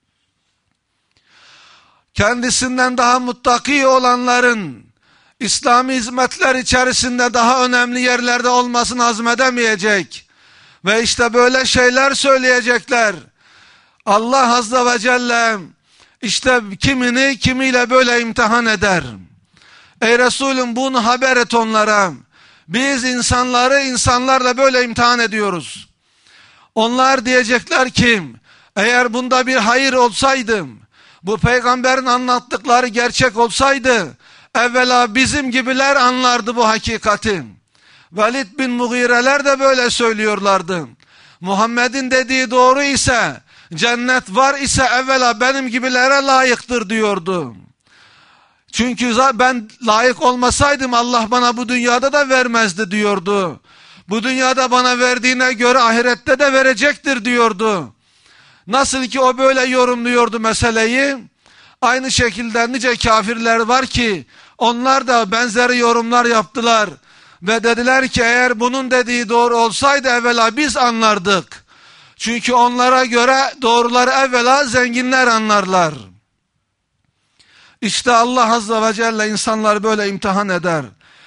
Kendisinden daha muttaki olanların İslami hizmetler içerisinde daha önemli yerlerde olmasını hazmedemeyecek. Ve işte böyle şeyler söyleyecekler. Allah Azze ve Celle işte kimini kimiyle böyle imtihan eder. Ey Resulüm, bunu haber et onlara. Biz insanları insanlarla böyle imtihan ediyoruz. Onlar diyecekler ki, eğer bunda bir hayır olsaydı, bu peygamberin anlattıkları gerçek olsaydı, evvela bizim gibiler anlardı bu hakikati. Velid bin Mughireler de böyle söylüyorlardı. Muhammed'in dediği doğru ise, cennet var ise evvela benim gibilere layıktır diyordu. Çünkü ben layık olmasaydım Allah bana bu dünyada da vermezdi diyordu. Bu dünyada bana verdiğine göre ahirette de verecektir diyordu. Nasıl ki o böyle yorumluyordu meseleyi, aynı şekilde nice kafirler var ki onlar da benzeri yorumlar yaptılar. Ve dediler ki eğer bunun dediği doğru olsaydı evvela biz anlardık. Çünkü onlara göre doğruları evvela zenginler anlarlar. İşte Allah Azze ve Celle insanları böyle imtihan eder.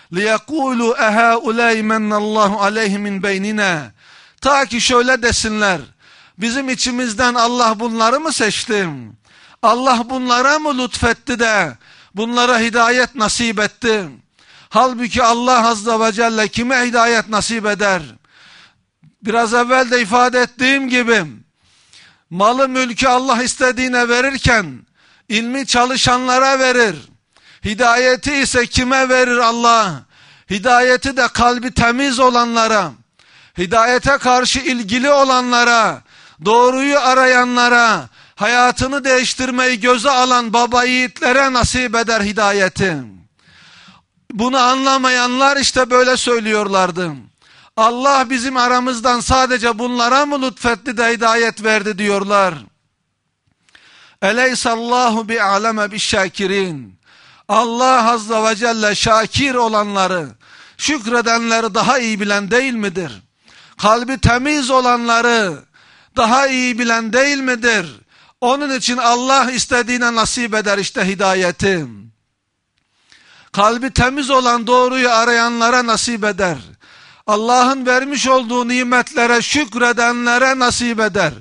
لِيَقُولُوا اَهَاُولَيْ مَنَّ اللّٰهُ عَلَيْهِ مِنْ بَيْنِنَا. Ta ki şöyle desinler, bizim içimizden Allah bunları mı seçti? Allah bunlara mı lütfetti de bunlara hidayet nasip etti? Halbuki Allah Azze ve Celle kime hidayet nasip eder? Biraz evvel de ifade ettiğim gibi, malı mülkü Allah istediğine verirken, ilmi çalışanlara verir. Hidayeti ise kime verir Allah? Hidayeti de kalbi temiz olanlara, hidayete karşı ilgili olanlara, doğruyu arayanlara, hayatını değiştirmeyi göze alan baba yiğitlere nasip eder hidayeti. Bunu anlamayanlar işte böyle söylüyorlardı. Allah bizim aramızdan sadece bunlara mı lütfetti de hidayet verdi diyorlar. Eleysallahu bi'aleme bi'şakirin. Allah Azze ve Celle şakir olanları, şükredenleri daha iyi bilen değil midir? Kalbi temiz olanları daha iyi bilen değil midir? Onun için Allah istediğine nasip eder işte hidayeti. Kalbi temiz olan doğruyu arayanlara nasip eder. Allah'ın vermiş olduğu nimetlere şükredenlere nasip eder.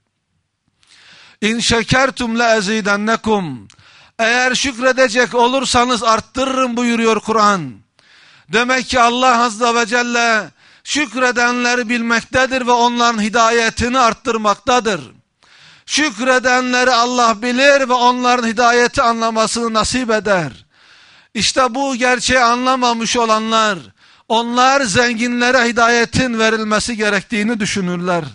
İn şekertum le ezidennekum. Eğer şükredecek olursanız arttırırım buyuruyor Kur'an. Demek ki Allah Azze ve Celle şükredenleri bilmektedir ve onların hidayetini arttırmaktadır. Şükredenleri Allah bilir ve onların hidayeti anlamasını nasip eder. İşte bu gerçeği anlamamış olanlar, onlar zenginlere hidayetin verilmesi gerektiğini düşünürler.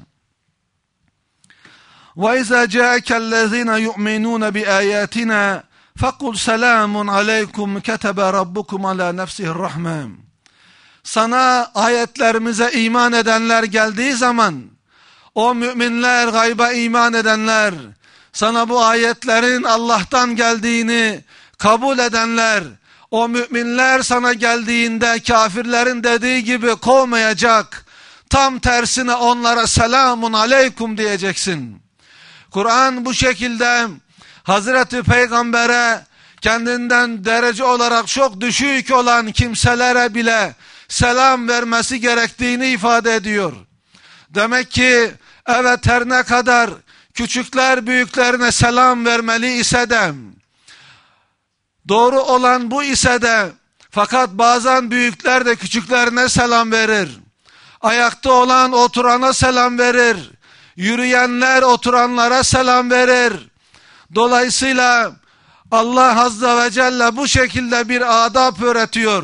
وَاِذَا جَاءَكَ الَّذ۪ينَ يُؤْمِنُونَ بِآيَاتِنَا فَقُلْ سَلَامٌ عَلَيْكُمْ كَتَبَ رَبُّكُمْ عَلَى نَفْسِهِ الرَّحْمَةِ. Sana ayetlerimize iman edenler geldiği zaman, o müminler, gayba iman edenler, sana bu ayetlerin Allah'tan geldiğini kabul edenler, o müminler sana geldiğinde kafirlerin dediği gibi kovmayacak, tam tersine onlara selamun aleyküm diyeceksin. Kur'an bu şekilde Hazreti Peygamber'e kendinden derece olarak çok düşük olan kimselere bile selam vermesi gerektiğini ifade ediyor. Demek ki evet, her ne kadar küçükler büyüklerine selam vermeli ise de, doğru olan bu ise de, fakat bazen büyükler de küçüklerine selam verir. Ayakta olan oturana selam verir. Yürüyenler oturanlara selam verir. Dolayısıyla Allah Azze ve Celle bu şekilde bir adab öğretiyor.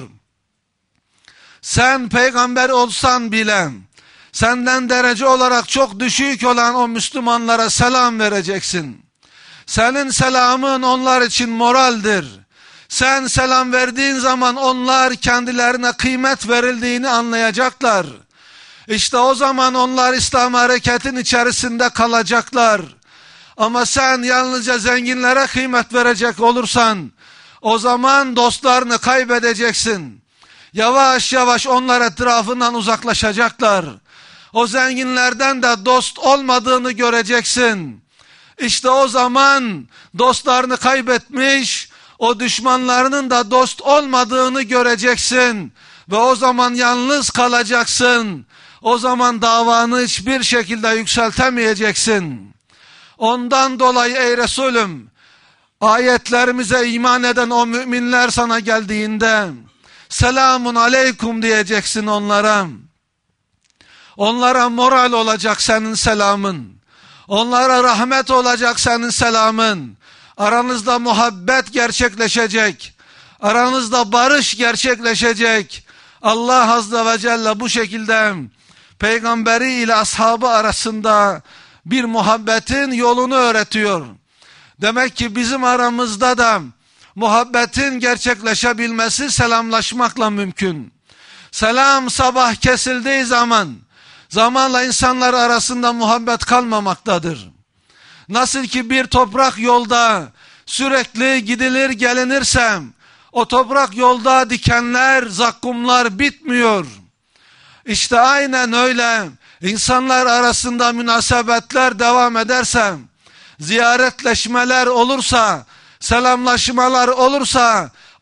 Sen peygamber olsan bile, senden derece olarak çok düşük olan o Müslümanlara selam vereceksin. Senin selamın onlar için moraldir. Sen selam verdiğin zaman onlar kendilerine kıymet verildiğini anlayacaklar. İşte o zaman onlar İslam hareketin içerisinde kalacaklar. Ama sen yalnızca zenginlere kıymet verecek olursan, o zaman dostlarını kaybedeceksin. Yavaş yavaş onlar etrafından uzaklaşacaklar. O zenginlerden de dost olmadığını göreceksin. İşte o zaman dostlarını kaybetmiş, o düşmanlarının da dost olmadığını göreceksin. Ve o zaman yalnız kalacaksın. O zaman davanı hiçbir şekilde yükseltemeyeceksin. Ondan dolayı ey Resulüm, ayetlerimize iman eden o müminler sana geldiğinde selamun aleyküm diyeceksin onlara. Onlara moral olacak senin selamın. Onlara rahmet olacak senin selamın. Aranızda muhabbet gerçekleşecek. Aranızda barış gerçekleşecek. Allah Azze ve Celle bu şekilde peygamberi ile ashabı arasında bir muhabbetin yolunu öğretiyor. Demek ki bizim aramızda da muhabbetin gerçekleşebilmesi selamlaşmakla mümkün. Selam sabah kesildiği zaman, zamanla insanlar arasında muhabbet kalmamaktadır. Nasıl ki bir toprak yolda sürekli gidilir gelinirse, o toprak yolda dikenler, zakkumlar bitmiyor. İşte aynen öyle insanlar arasında münasebetler devam ederse, ziyaretleşmeler olursa, selamlaşmalar olursa,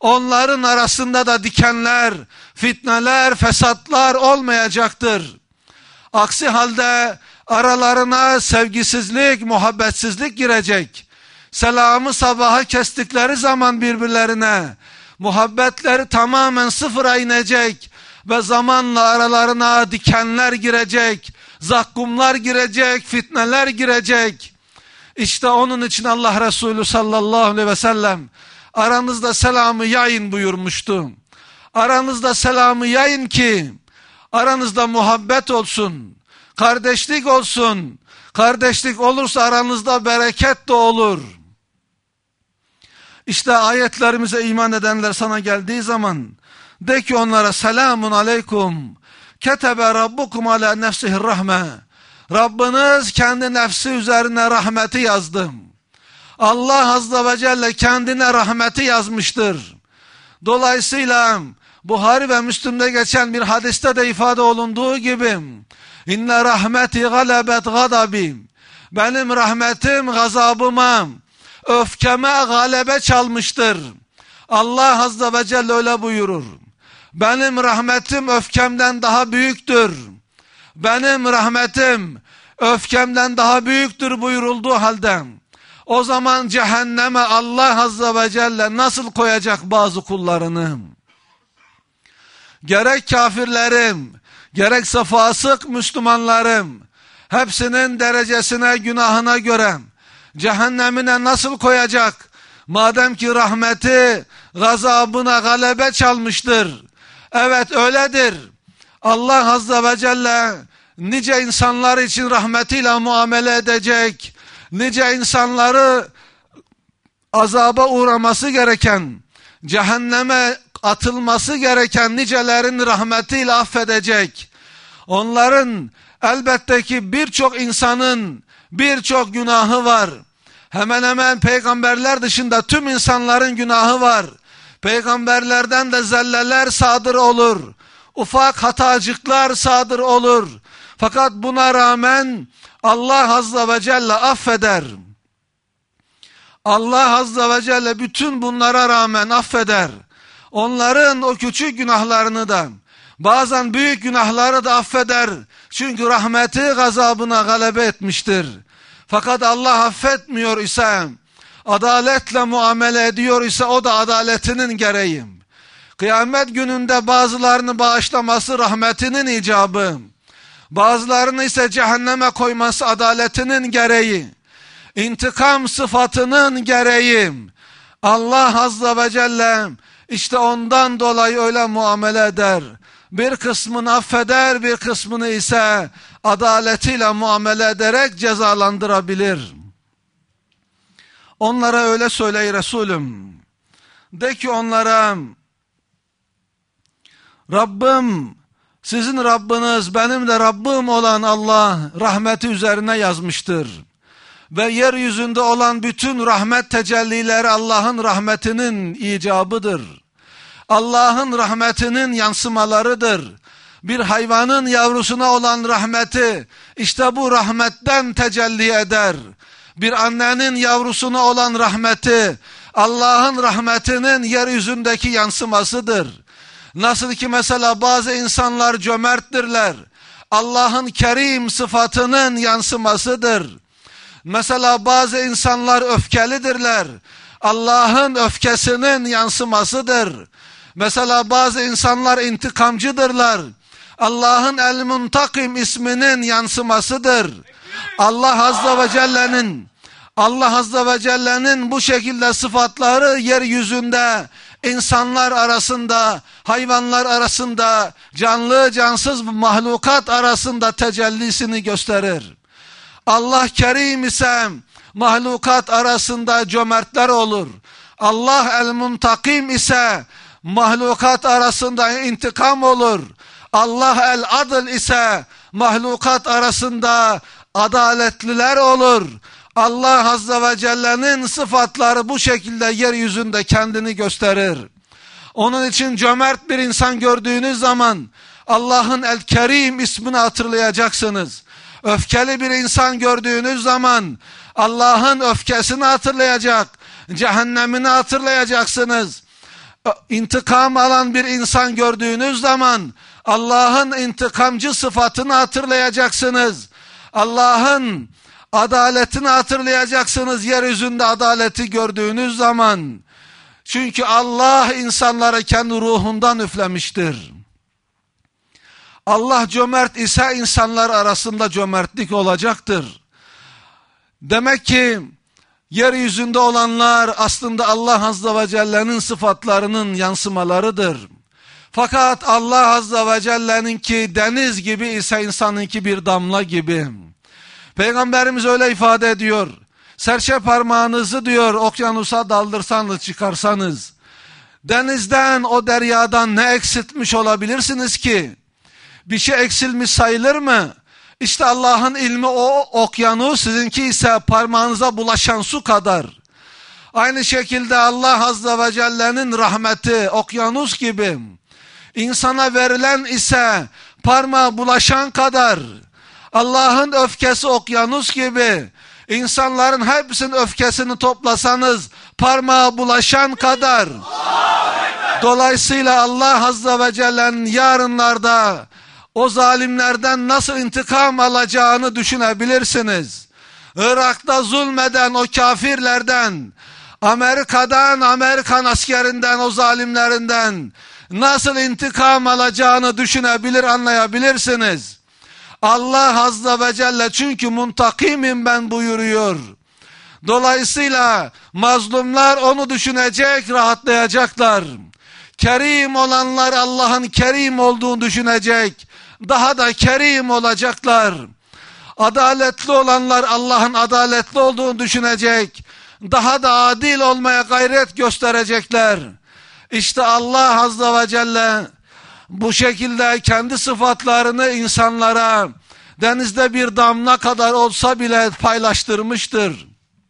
Onların arasında da dikenler, fitneler, fesatlar olmayacaktır. Aksi halde aralarına sevgisizlik, muhabbetsizlik girecek. Selamı sabaha kestikleri zaman birbirlerine muhabbetleri tamamen sıfıra inecek ve zamanla aralarına dikenler girecek, zakkumlar girecek, fitneler girecek. İşte onun için Allah Resulü sallallahu aleyhi ve sellem aranızda selamı yayın buyurmuştu. Aranızda selamı yayın ki aranızda muhabbet olsun, kardeşlik olsun. Kardeşlik olursa aranızda bereket de olur. İşte ayetlerimize iman edenler sana geldiği zaman de ki onlara selamun aleykum ketebe rabbukum ala nefsihir rahme. Rabbiniz kendi nefsi üzerine rahmeti yazdı. Allah azze ve celle kendine rahmeti yazmıştır. Dolayısıyla Buhari ve Müslim'de geçen bir hadiste de ifade olunduğu gibi İnne rahmeti galebet gadabi. Benim rahmetim gazabıma, öfkeme galebe çalmıştır. Allah azze ve celle öyle buyurur. Benim rahmetim öfkemden daha büyüktür. Benim rahmetim öfkemden daha büyüktür buyurulduğu halde o zaman cehenneme Allah azze ve celle nasıl koyacak bazı kullarını? Gerek kafirlerim, gerekse fasık Müslümanlarım, hepsinin derecesine, günahına göre cehennemine nasıl koyacak? Madem ki rahmeti gazabına galebe çalmıştır. Evet öyledir. Allah azze ve celle nice insanlar için rahmetiyle muamele edecek. Nice insanları azaba uğraması gereken, cehenneme atılması gereken nicelerin rahmetiyle affedecek. Onların elbette ki birçok insanın birçok günahı var. Hemen hemen peygamberler dışında tüm insanların günahı var. Peygamberlerden de zelleler sadır olur. Ufak hatacıklar sadır olur. Fakat buna rağmen Allah azze ve celle affeder. Allah azze ve celle bütün bunlara rağmen affeder. Onların o küçük günahlarını da, bazen büyük günahları da affeder. Çünkü rahmeti gazabına galebe etmiştir. Fakat Allah affetmiyor ise, adaletle muamele ediyor ise o da adaletinin gereği. Kıyamet gününde bazılarını bağışlaması rahmetinin icabı. Bazılarını ise cehenneme koyması adaletinin gereği. İntikam sıfatının gereği. Allah azze ve celle işte ondan dolayı öyle muamele eder. Bir kısmını affeder, bir kısmını ise adaletiyle muamele ederek cezalandırabilir. Onlara öyle söyle Resulüm. De ki onlara, Rabbim, sizin Rabbiniz benim de Rabbim olan Allah rahmeti üzerine yazmıştır. Ve yeryüzünde olan bütün rahmet tecellileri Allah'ın rahmetinin icabıdır. Allah'ın rahmetinin yansımalarıdır. Bir hayvanın yavrusuna olan rahmeti işte bu rahmetten tecelli eder. Bir annenin yavrusuna olan rahmeti Allah'ın rahmetinin yeryüzündeki yansımasıdır. Nasıl ki mesela bazı insanlar cömerttirler. Allah'ın kerim sıfatının yansımasıdır. Mesela bazı insanlar öfkelidirler. Allah'ın öfkesinin yansımasıdır. Mesela bazı insanlar intikamcıdırlar. Allah'ın El-Muntakim isminin yansımasıdır. Allah Azze ve Celle'nin Allah Azze ve Celle'nin bu şekilde sıfatları yeryüzünde insanlar arasında, hayvanlar arasında, canlı cansız mahlukat arasında tecellisini gösterir. Allah Kerim ise mahlukat arasında cömertler olur. Allah El-Muntakim ise mahlukat arasında intikam olur. Allah El-Adl ise mahlukat arasında adaletliler olur. Allah Azze ve Celle'nin sıfatları bu şekilde yeryüzünde kendini gösterir. Onun için cömert bir insan gördüğünüz zaman Allah'ın El-Kerim ismini hatırlayacaksınız. Öfkeli bir insan gördüğünüz zaman Allah'ın öfkesini hatırlayacak, cehennemini hatırlayacaksınız. intikam alan bir insan gördüğünüz zaman Allah'ın intikamcı sıfatını hatırlayacaksınız. Allah'ın adaletini hatırlayacaksınız yeryüzünde adaleti gördüğünüz zaman. Çünkü Allah insanlara kendi ruhundan üflemiştir. Allah cömert ise insanlar arasında cömertlik olacaktır. Demek ki yeryüzünde olanlar aslında Allah Azze ve Celle'nin sıfatlarının yansımalarıdır. Fakat Allah Azze ve Celle'ninki deniz gibi ise insanınki bir damla gibi. Peygamberimiz öyle ifade ediyor. Serçe parmağınızı diyor okyanusa daldırsanız çıkarsanız, denizden o deryadan ne eksiltmiş olabilirsiniz ki? Bir şey eksilmiş sayılır mı? İşte Allah'ın ilmi o okyanus, sizinki ise parmağınıza bulaşan su kadar. Aynı şekilde Allah Azze ve Celle'nin rahmeti okyanus gibi. İnsana verilen ise parmağa bulaşan kadar. Allah'ın öfkesi okyanus gibi. İnsanların hepsinin öfkesini toplasanız parmağa bulaşan kadar. Dolayısıyla Allah Azze ve Celle'nin yarınlarda o zalimlerden nasıl intikam alacağını düşünebilirsiniz. Irak'ta zulmeden o kafirlerden, Amerika'dan, Amerikan askerinden, o zalimlerinden nasıl intikam alacağını düşünebilir, anlayabilirsiniz. Allah Azze ve Celle çünkü muntakimim ben buyuruyor. Dolayısıyla mazlumlar onu düşünecek, rahatlayacaklar. Kerim olanlar Allah'ın kerim olduğunu düşünecek, daha da kerim olacaklar. Adaletli olanlar Allah'ın adaletli olduğunu düşünecek, daha da adil olmaya gayret gösterecekler. İşte Allah Azze ve Celle bu şekilde kendi sıfatlarını insanlara denizde bir damla kadar olsa bile paylaştırmıştır.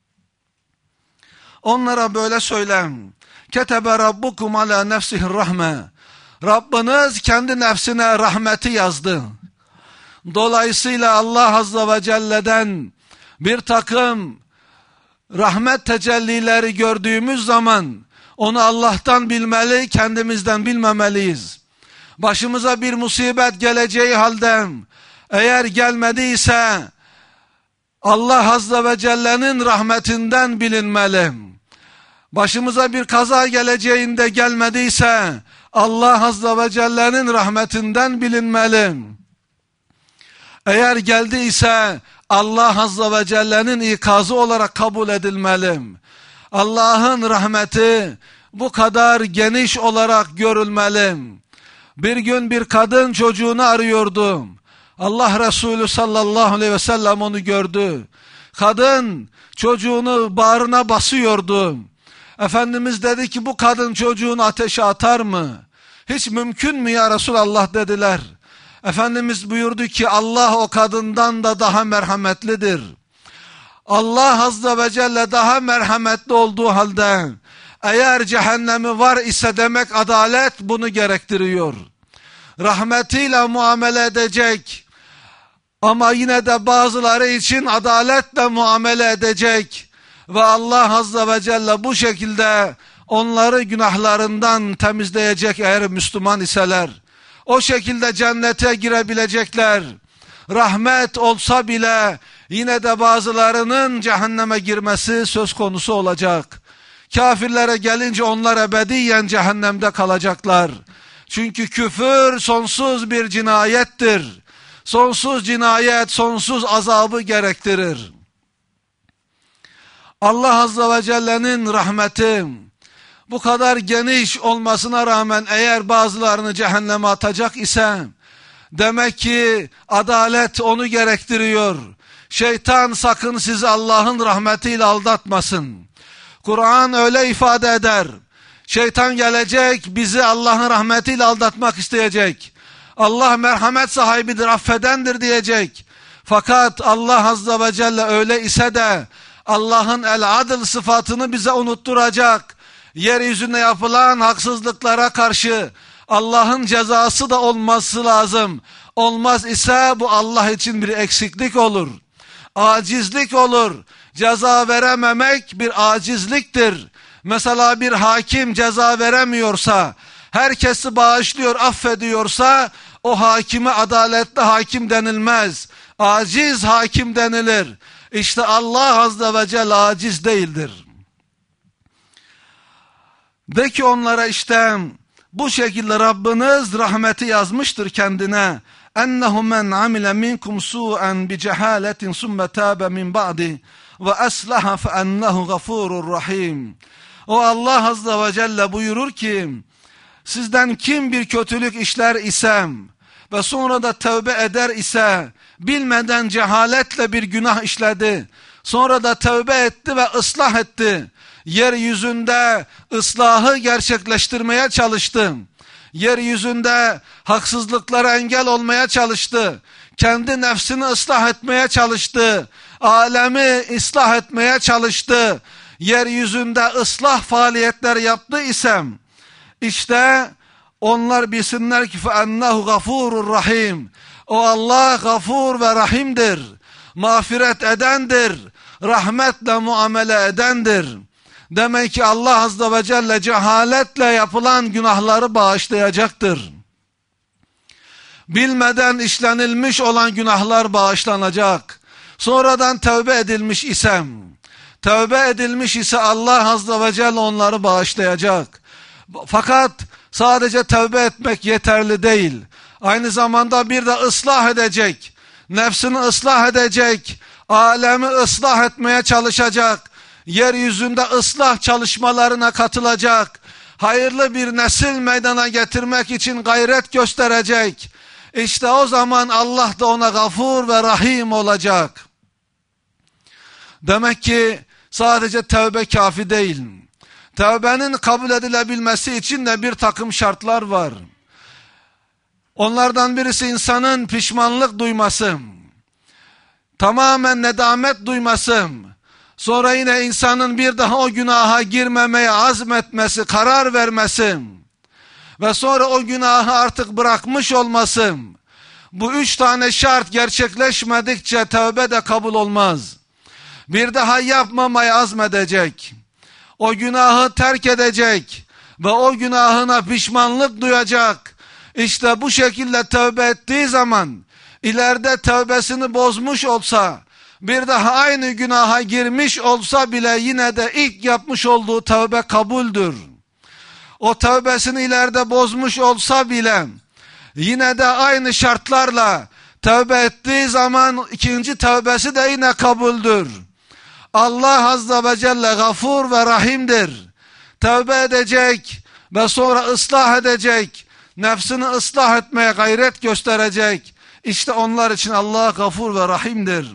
Onlara böyle söylem. Ketebe rabbukum ala nefsihir rahme. Rabbiniz kendi nefsine rahmeti yazdı. Dolayısıyla Allah Azze ve Celle'den bir takım rahmet tecellileri gördüğümüz zaman onu Allah'tan bilmeli, kendimizden bilmemeliyiz. Başımıza bir musibet geleceği halde eğer gelmediyse Allah Azze ve Celle'nin rahmetinden bilinmeli. Başımıza bir kaza geleceğinde gelmediyse Allah Azze ve Celle'nin rahmetinden bilinmeli. Eğer geldiyse Allah Azze ve Celle'nin ikazı olarak kabul edilmeli. Allah'ın rahmeti bu kadar geniş olarak görülmeli. Bir gün bir kadın çocuğunu arıyordu. Allah Resulü sallallahu aleyhi ve sellem onu gördü. Kadın çocuğunu bağrına basıyordu. Efendimiz dedi ki bu kadın çocuğunu ateşe atar mı? Hiç mümkün mü ya Resulallah dediler. Efendimiz buyurdu ki Allah o kadından da daha merhametlidir. Allah Azze ve Celle daha merhametli olduğu halde eğer cehennemi var ise demek adalet bunu gerektiriyor. Rahmetiyle muamele edecek ama yine de bazıları için adaletle muamele edecek ve Allah Azze ve Celle bu şekilde onları günahlarından temizleyecek eğer Müslüman iseler. O şekilde cennete girebilecekler. Rahmet olsa bile yine de bazılarının cehenneme girmesi söz konusu olacak. Kafirlere gelince onlar ebediyen cehennemde kalacaklar. Çünkü küfür sonsuz bir cinayettir. Sonsuz cinayet, sonsuz azabı gerektirir. Allah Azze ve Celle'nin rahmeti bu kadar geniş olmasına rağmen eğer bazılarını cehenneme atacak ise demek ki adalet onu gerektiriyor. Şeytan sakın sizi Allah'ın rahmetiyle aldatmasın. Kur'an öyle ifade eder. Şeytan gelecek bizi Allah'ın rahmetiyle aldatmak isteyecek. Allah merhamet sahibidir, affedendir diyecek. Fakat Allah Azze ve Celle öyle ise de Allah'ın el-adıl sıfatını bize unutturacak. Yeryüzünde yapılan haksızlıklara karşı Allah'ın cezası da olması lazım. Olmaz ise bu Allah için bir eksiklik olur. Acizlik olur. Ceza verememek bir acizliktir. Mesela bir hakim ceza veremiyorsa, herkesi bağışlıyor, affediyorsa, o hakime adaletli hakim denilmez. Aciz hakim denilir. İşte Allah Azze ve Celle aciz değildir. De ki onlara, işte bu şekilde Rabbiniz rahmeti yazmıştır kendine. Ennehu men amile minkum su'en bi cehaletin summe tabe min ba'di ve aslaha fe ennehu gafurur rahim. O Allah Azze ve Celle buyurur ki, sizden kim bir kötülük işler isem ve sonra da tövbe eder ise, bilmeden cehaletle bir günah işledi, sonra da tövbe etti ve ıslah etti, yeryüzünde ıslahı gerçekleştirmeye çalıştı, yeryüzünde haksızlıklara engel olmaya çalıştı, kendi nefsini ıslah etmeye çalıştı, alemi ıslah etmeye çalıştı, yeryüzünde ıslah faaliyetler yaptı isem, işte onlar bilsinler ki فَاَنَّهُ غَفُورٌ rahim. O Allah gafur ve rahimdir, mağfiret edendir, rahmetle muamele edendir. Demek ki Allah Azze ve Celle cehaletle yapılan günahları bağışlayacaktır. Bilmeden işlenilmiş olan günahlar bağışlanacak. Sonradan tövbe edilmiş isem, tövbe edilmiş ise Allah Azze ve Celle onları bağışlayacak. Fakat sadece tövbe etmek yeterli değil. Aynı zamanda bir de ıslah edecek, nefsini ıslah edecek, alemi ıslah etmeye çalışacak, yeryüzünde ıslah çalışmalarına katılacak, hayırlı bir nesil meydana getirmek için gayret gösterecek. İşte o zaman Allah da ona gafur ve rahim olacak. Demek ki sadece tövbe kafi değil. Tövbenin kabul edilebilmesi için de bir takım şartlar var. Onlardan birisi insanın pişmanlık duyması, tamamen nedamet duyması, sonra yine insanın bir daha o günaha girmemeye azmetmesi, karar vermesi ve sonra o günahı artık bırakmış olması. Bu üç tane şart gerçekleşmedikçe tövbe de kabul olmaz. Bir daha yapmamaya azmedecek, o günahı terk edecek ve o günahına pişmanlık duyacak. İşte bu şekilde tövbe ettiği zaman, ileride tövbesini bozmuş olsa, bir daha aynı günaha girmiş olsa bile yine de ilk yapmış olduğu tövbe kabuldür. O tövbesini ileride bozmuş olsa bile, yine de aynı şartlarla tövbe ettiği zaman ikinci tövbesi de yine kabuldür. Allah Azze ve Celle gafur ve rahimdir. Tövbe edecek ve sonra ıslah edecek, nefsini ıslah etmeye gayret gösterecek. İşte onlar için Allah gafur ve rahimdir.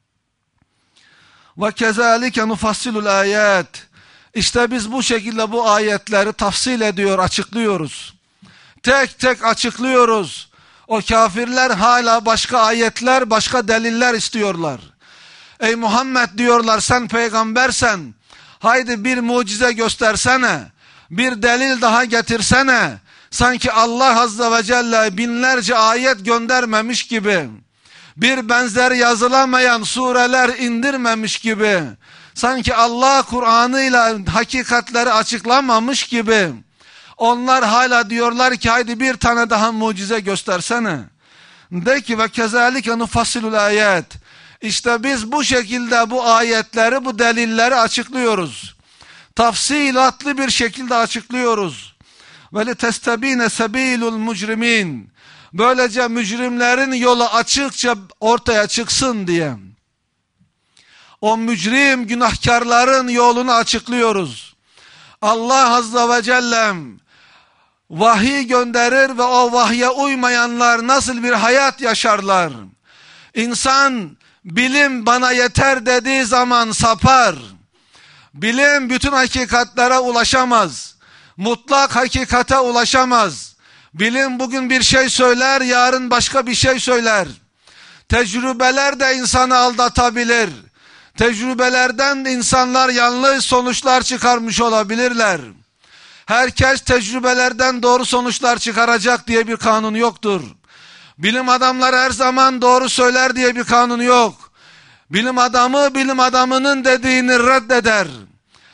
Ve kezalike nufassilul ayat. İşte biz bu şekilde bu ayetleri tafsil ediyor, açıklıyoruz. Tek tek açıklıyoruz. O kafirler hala başka ayetler, başka deliller istiyorlar. Ey Muhammed diyorlar, sen peygambersen, haydi bir mucize göstersene, bir delil daha getirsene. Sanki Allah Azze ve Celle binlerce ayet göndermemiş gibi, bir benzer yazılamayan sureler indirmemiş gibi, sanki Allah Kur'an'ıyla hakikatleri açıklamamış gibi, onlar hala diyorlar ki haydi bir tane daha mucize göstersene. De ki ve kezalike nufassilul ayet. İşte biz bu şekilde bu ayetleri, bu delilleri açıklıyoruz. Tafsilatlı bir şekilde açıklıyoruz. Ve litestabine sebilul mucrimin. Böylece mücrimlerin yolu açıkça ortaya çıksın diye. O mücrim günahkarların yolunu açıklıyoruz. Allah Azze ve Celle vahiy gönderir ve o vahye uymayanlar nasıl bir hayat yaşarlar? İnsan bilim bana yeter dediği zaman sapar. Bilim bütün hakikatlere ulaşamaz. Mutlak hakikate ulaşamaz. Bilim bugün bir şey söyler, yarın başka bir şey söyler. Tecrübeler de insanı aldatabilir. Tecrübelerden insanlar yanlış sonuçlar çıkarmış olabilirler. Herkes tecrübelerden doğru sonuçlar çıkaracak diye bir kanun yoktur. Bilim adamları her zaman doğru söyler diye bir kanun yok. Bilim adamı bilim adamının dediğini reddeder.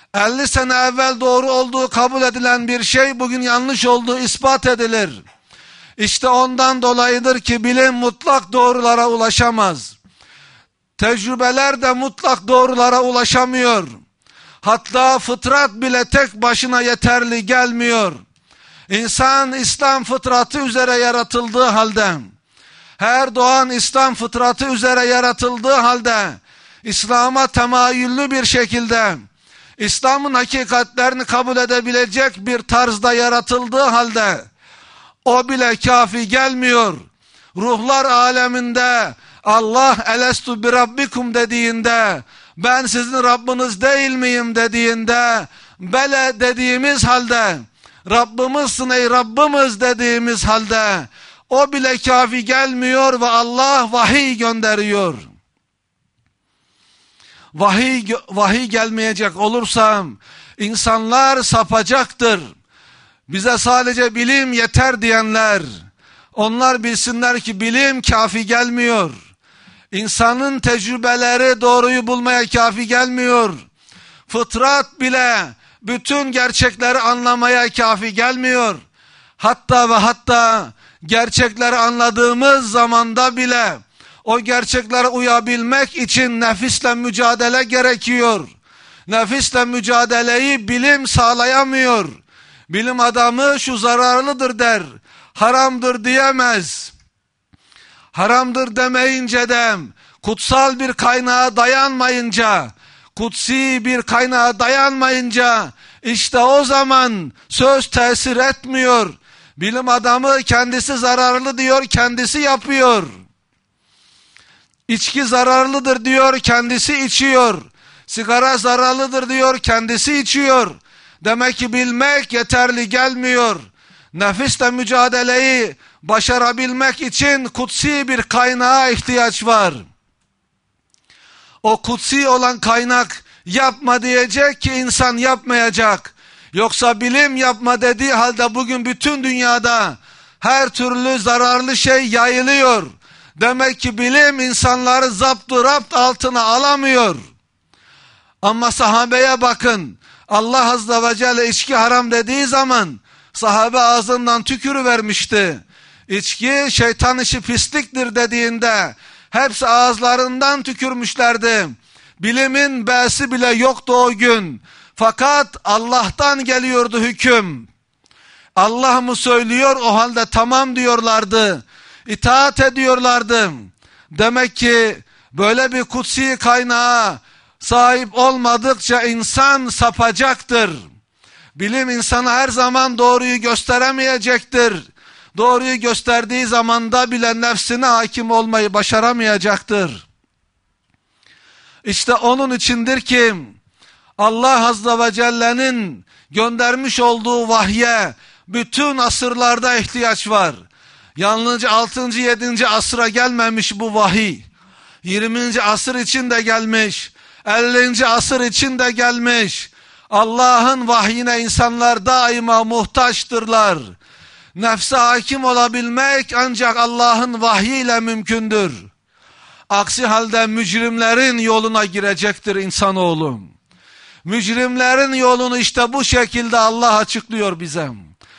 elli sene evvel doğru olduğu kabul edilen bir şey bugün yanlış olduğu ispat edilir. İşte ondan dolayıdır ki bilim mutlak doğrulara ulaşamaz. Tecrübeler de mutlak doğrulara ulaşamıyor. Hatta fıtrat bile tek başına yeterli gelmiyor. İnsan İslam fıtratı üzere yaratıldığı halde, her doğan İslam fıtratı üzere yaratıldığı halde, İslam'a temayüllü bir şekilde, İslam'ın hakikatlerini kabul edebilecek bir tarzda yaratıldığı halde, o bile kafi gelmiyor. Ruhlar aleminde Allah elestu bi rabbikum dediğinde, ben sizin Rabbiniz değil miyim dediğinde, bele dediğimiz halde, Rabbimizsin ey Rabbimiz dediğimiz halde, o bile kafi gelmiyor ve Allah vahiy gönderiyor. Vahiy, vahiy gelmeyecek olursam insanlar sapacaktır. Bize sadece bilim yeter diyenler, onlar bilsinler ki bilim kafi gelmiyor. İnsanın tecrübeleri doğruyu bulmaya kafi gelmiyor. Fıtrat bile bütün gerçekleri anlamaya kafi gelmiyor. Hatta ve hatta gerçekleri anladığımız zamanda bile o gerçeklere uyabilmek için nefisle mücadele gerekiyor. Nefisle mücadeleyi bilim sağlayamıyor. Bilim adamı şu zararlıdır der, haramdır diyemez. Haramdır demeyince de, kutsal bir kaynağa dayanmayınca, kutsi bir kaynağa dayanmayınca, işte o zaman söz tesir etmiyor. Bilim adamı kendisi zararlı diyor, kendisi yapıyor. İçki zararlıdır diyor, kendisi içiyor. Sigara zararlıdır diyor, kendisi içiyor. Demek ki bilmek yeterli gelmiyor. Nefisle mücadeleyi başarabilmek için kutsi bir kaynağa ihtiyaç var. O kutsi olan kaynak yapma diyecek ki insan yapmayacak. Yoksa bilim yapma dediği halde bugün bütün dünyada her türlü zararlı şey yayılıyor. Demek ki bilim insanları zaptı rapt altına alamıyor. Ama sahabeye bakın. Allah Azze ve Celle içki haram dediği zaman sahabe ağzından tükürüvermişti. İçki şeytan işi pisliktir dediğinde hepsi ağızlarından tükürmüşlerdi. Bilimin b'si bile yoktu o gün. Fakat Allah'tan geliyordu hüküm. Allah mı söylüyor, o halde tamam diyorlardı. İtaat ediyorlardı. Demek ki böyle bir kutsi kaynağa sahip olmadıkça insan sapacaktır. Bilim insana her zaman doğruyu gösteremeyecektir. Doğruyu gösterdiği zamanda bile nefsine hakim olmayı başaramayacaktır. İşte onun içindir ki Allah Azze ve Celle'nin göndermiş olduğu vahye bütün asırlarda ihtiyaç var. Yalnızca altıncı yedinci asıra gelmemiş bu vahiy. yirminci asır için de gelmiş. ellinci asır için de gelmiş. Allah'ın vahyine insanlar daima muhtaçtırlar. Nefse hakim olabilmek ancak Allah'ın vahyiyle mümkündür. Aksi halde mücrimlerin yoluna girecektir insanoğlu. Mücrimlerin yolunu işte bu şekilde Allah açıklıyor bize.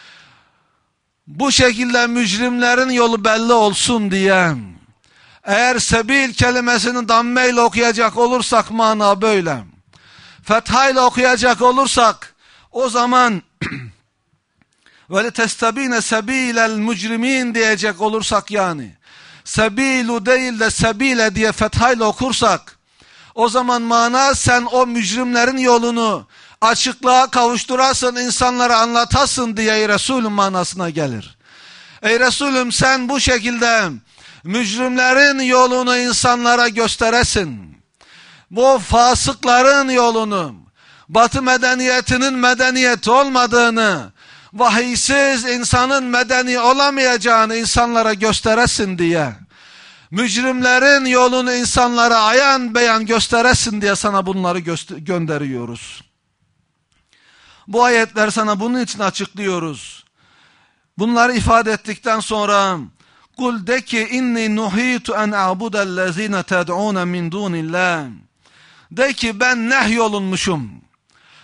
Bu şekilde mücrimlerin yolu belli olsun diye. Eğer sebil kelimesini dammeyle okuyacak olursak mana böyle. Fethayla okuyacak olursak o zaman ve testabine sebilel mücrimin diyecek olursak yani. Sebilu değil de sebile diye fethayla okursak o zaman mana sen o mücrimlerin yolunu açıklığa kavuşturasın, insanlara anlatasın diye ey Resulüm manasına gelir. Ey Resulüm sen bu şekilde mücrimlerin yolunu insanlara gösteresin. Bu fasıkların yolunu, Batı medeniyetinin medeniyet olmadığını, vahiysiz insanın medeni olamayacağını insanlara gösteresin diye, mücrimlerin yolunu insanlara ayan beyan gösteresin diye sana bunları gönderiyoruz. Bu ayetler sana bunun için açıklıyoruz. Bunları ifade ettikten sonra kul de ki inni nuhitu en a'budellezine ted'un min dunillah. De ki ben nehyolunmuşum.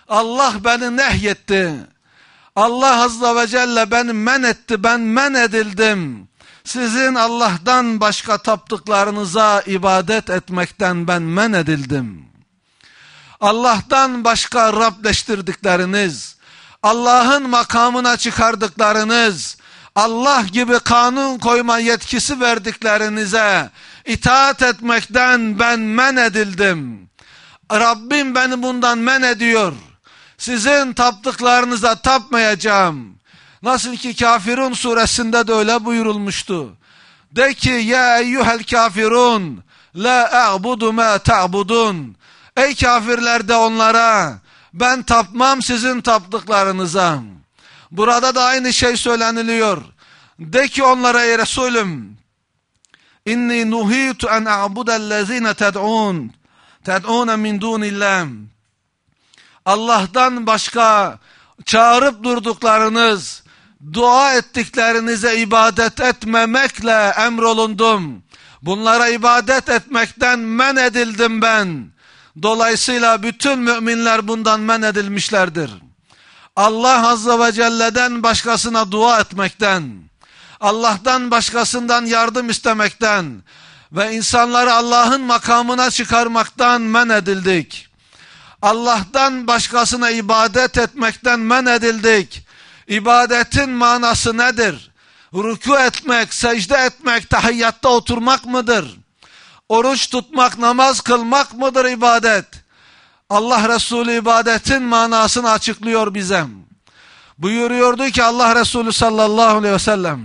Allah beni nehyetti. Allah Azze ve Celle beni men etti, ben men edildim. Sizin Allah'tan başka taptıklarınıza ibadet etmekten ben men edildim. Allah'tan başka Rableştirdikleriniz, Allah'ın makamına çıkardıklarınız, Allah gibi kanun koyma yetkisi verdiklerinize itaat etmekten ben men edildim. Rabbim beni bundan men ediyor. Sizin taptıklarınıza tapmayacağım. Nasıl ki Kafirun suresinde de öyle buyurulmuştu. De ki ya eyyuhel kafirun la a'budu ma ta'budun. Ey kafirler de onlara ben tapmam sizin taptıklarınıza. Burada da aynı şey söyleniliyor. De ki onlara ey Resulüm inni nuhitu en a'budellezine ted'un ted'une min dunillah. Allah'tan başka çağırıp durduklarınız, dua ettiklerinize ibadet etmemekle emrolundum. Bunlara ibadet etmekten men edildim ben. Dolayısıyla bütün müminler bundan men edilmişlerdir. Allah Azze ve Celle'den başkasına dua etmekten, Allah'tan başkasından yardım istemekten ve insanları Allah'ın makamına çıkarmaktan men edildik. Allah'tan başkasına ibadet etmekten men edildik. İbadetin manası nedir? Rükû etmek, secde etmek, tahiyyatta oturmak mıdır? Oruç tutmak, namaz kılmak mıdır ibadet? Allah Resulü ibadetin manasını açıklıyor bize. Buyuruyordu ki Allah Resulü sallallahu aleyhi ve sellem,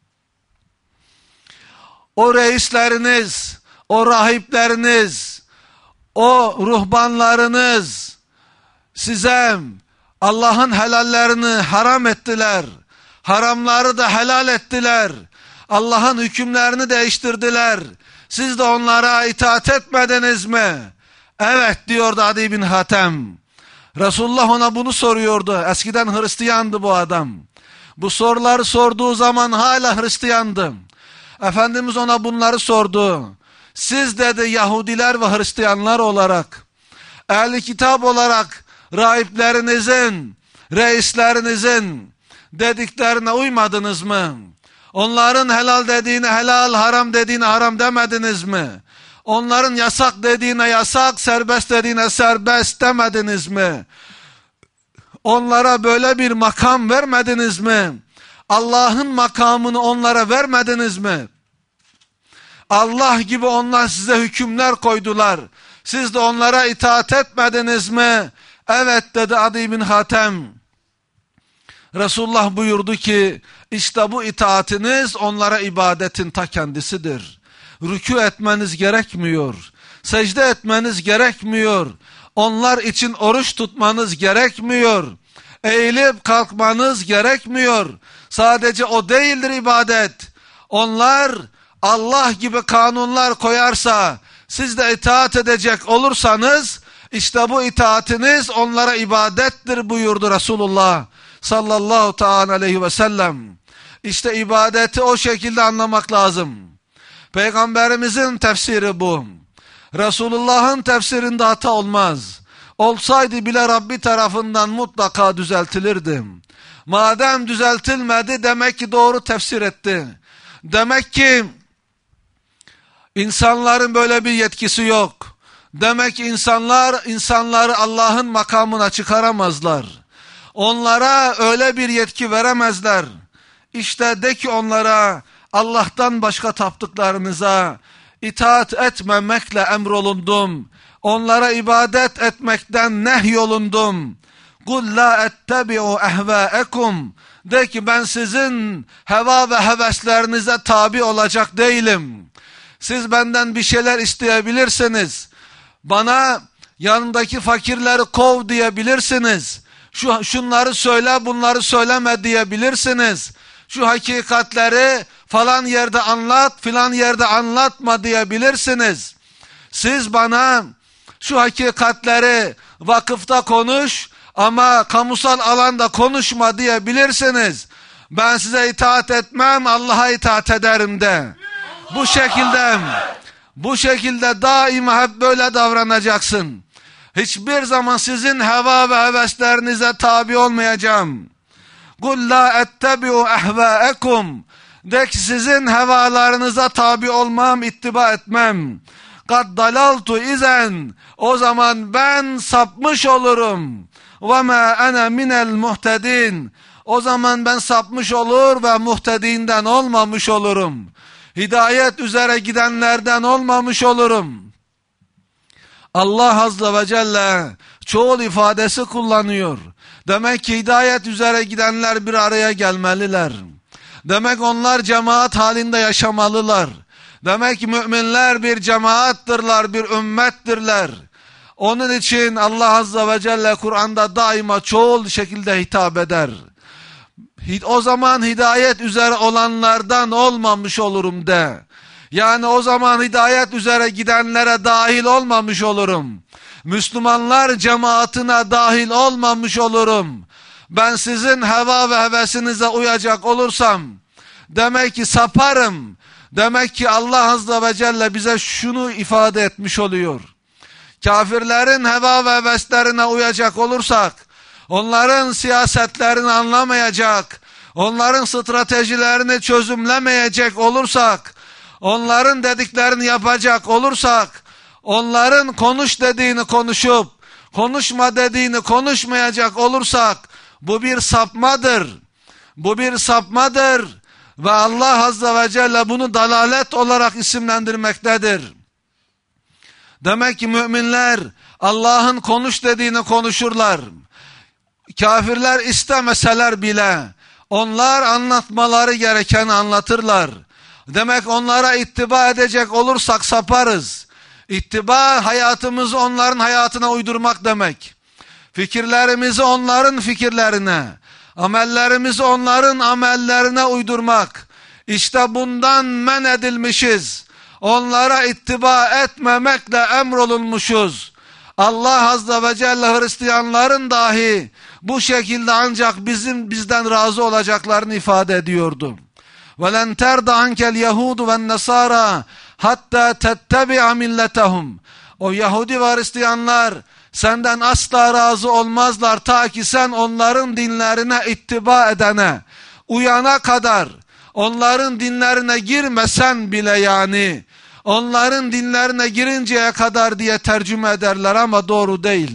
o reisleriniz, o rahipleriniz, o ruhbanlarınız size Allah'ın helallerini haram ettiler. Haramları da helal ettiler. Allah'ın hükümlerini değiştirdiler. Siz de onlara itaat etmediniz mi? Evet diyordu Adi bin Hatem. Resulullah ona bunu soruyordu. Eskiden Hristiyandı bu adam. Bu soruları sorduğu zaman hala Hristiyandı. Efendimiz ona bunları sordu. Siz dedi Yahudiler ve Hristiyanlar olarak, ehli kitap olarak rahiplerinizin, reislerinizin dediklerine uymadınız mı? Onların helal dediğine helal, haram dediğine haram demediniz mi? Onların yasak dediğine yasak, serbest dediğine serbest demediniz mi? Onlara böyle bir makam vermediniz mi? Allah'ın makamını onlara vermediniz mi? Allah gibi onlar size hükümler koydular. Siz de onlara itaat etmediniz mi? Evet dedi Adi bin Hatem. Resulullah buyurdu ki işte bu itaatiniz onlara ibadetin ta kendisidir. Rükû etmeniz gerekmiyor. Secde etmeniz gerekmiyor. Onlar için oruç tutmanız gerekmiyor. Eğilip kalkmanız gerekmiyor. Sadece o değildir ibadet. Onlar Allah gibi kanunlar koyarsa siz de itaat edecek olursanız işte bu itaatiniz onlara ibadettir buyurdu Resulullah sallallahu teala aleyhi ve sellem. İşte ibadeti o şekilde anlamak lazım. Peygamberimizin tefsiri bu. Resulullah'ın tefsirinde hata olmaz. Olsaydı bile Rabbi tarafından mutlaka düzeltilirdi. Madem düzeltilmedi demek ki doğru tefsir etti. Demek ki insanların böyle bir yetkisi yok. Demek ki insanlar insanları Allah'ın makamına çıkaramazlar. Onlara öyle bir yetki veremezler. İşte de ki onlara Allah'tan başka taptıklarınıza itaat etmemekle emrolundum. Onlara ibadet etmekten nehyolundum. قُلْ لَا اَتَّبِعُوا اَهْوَاءَكُمْ De ki ben sizin heva ve heveslerinize tabi olacak değilim. Siz benden bir şeyler isteyebilirsiniz. Bana yanındaki fakirleri kov diyebilirsiniz. Şu, şunları söyle bunları söyleme diyebilirsiniz. Şu hakikatleri falan yerde anlat filan yerde anlatma diyebilirsiniz. Siz bana şu hakikatleri vakıfta konuş ama kamusal alanda konuşma diyebilirsiniz. Ben size itaat etmem, Allah'a itaat ederim de. Bu şekilde, bu şekilde daima hep böyle davranacaksın. Hiçbir zaman sizin heva ve heveslerinize tabi olmayacağım. قُلْ لَا اَتَّبِعُ اَحْوَاءَكُمْ De ki sizin hevalarınıza tabi olmam, ittiba etmem. قَدْ دَلَلْتُ اِذَنْ O zaman ben sapmış olurum. وَمَا أَنَا مِنَ الْمُهْتَدِينَ O zaman ben sapmış olur ve muhtedinden olmamış olurum. Hidayet üzere gidenlerden olmamış olurum. Allah Azze ve Celle çoğul ifadesi kullanıyor. Demek ki hidayet üzere gidenler bir araya gelmeliler. Demek onlar cemaat halinde yaşamalılar. Demek ki müminler bir cemaattırlar, bir ümmettirler. Onun için Allah Azze ve Celle Kur'an'da daima çoğul şekilde hitap eder. O zaman hidayet üzere olanlardan olmamış olurum de. Yani o zaman hidayet üzere gidenlere dahil olmamış olurum. Müslümanlar cemaatine dahil olmamış olurum. Ben sizin heva ve hevesinize uyacak olursam, demek ki saparım. Demek ki Allah Azze ve Celle bize şunu ifade etmiş oluyor. Kafirlerin heva ve heveslerine uyacak olursak, onların siyasetlerini anlamayacak, onların stratejilerini çözümlemeyecek olursak, onların dediklerini yapacak olursak, onların konuş dediğini konuşup, konuşma dediğini konuşmayacak olursak, bu bir sapmadır. Bu bir sapmadır ve Allah Azze ve Celle bunu dalalet olarak isimlendirmektedir. Demek ki müminler Allah'ın konuş dediğini konuşurlar. Kafirler istemeseler bile onlar anlatmaları gerekeni anlatırlar. Demek onlara ittiba edecek olursak saparız. İttiba hayatımızı onların hayatına uydurmak demek. Fikirlerimizi onların fikirlerine, amellerimizi onların amellerine uydurmak. İşte bundan men edilmişiz. Onlara ittiba etmemekle emrolunmuşuz. Allah Azze ve Celle Hristiyanların dahi bu şekilde ancak bizim bizden razı olacaklarını ifade ediyordu. وَلَنْ تَرْضَ عَنْكَ الْيَهُودُ وَالنَّصَارَى hatta tettebi'a milletehum. O Yahudi ve Hristiyanlar senden asla razı olmazlar ta ki sen onların dinlerine ittiba edene, uyana kadar, onların dinlerine girmesen bile yani, onların dinlerine girinceye kadar diye tercüme ederler ama doğru değil.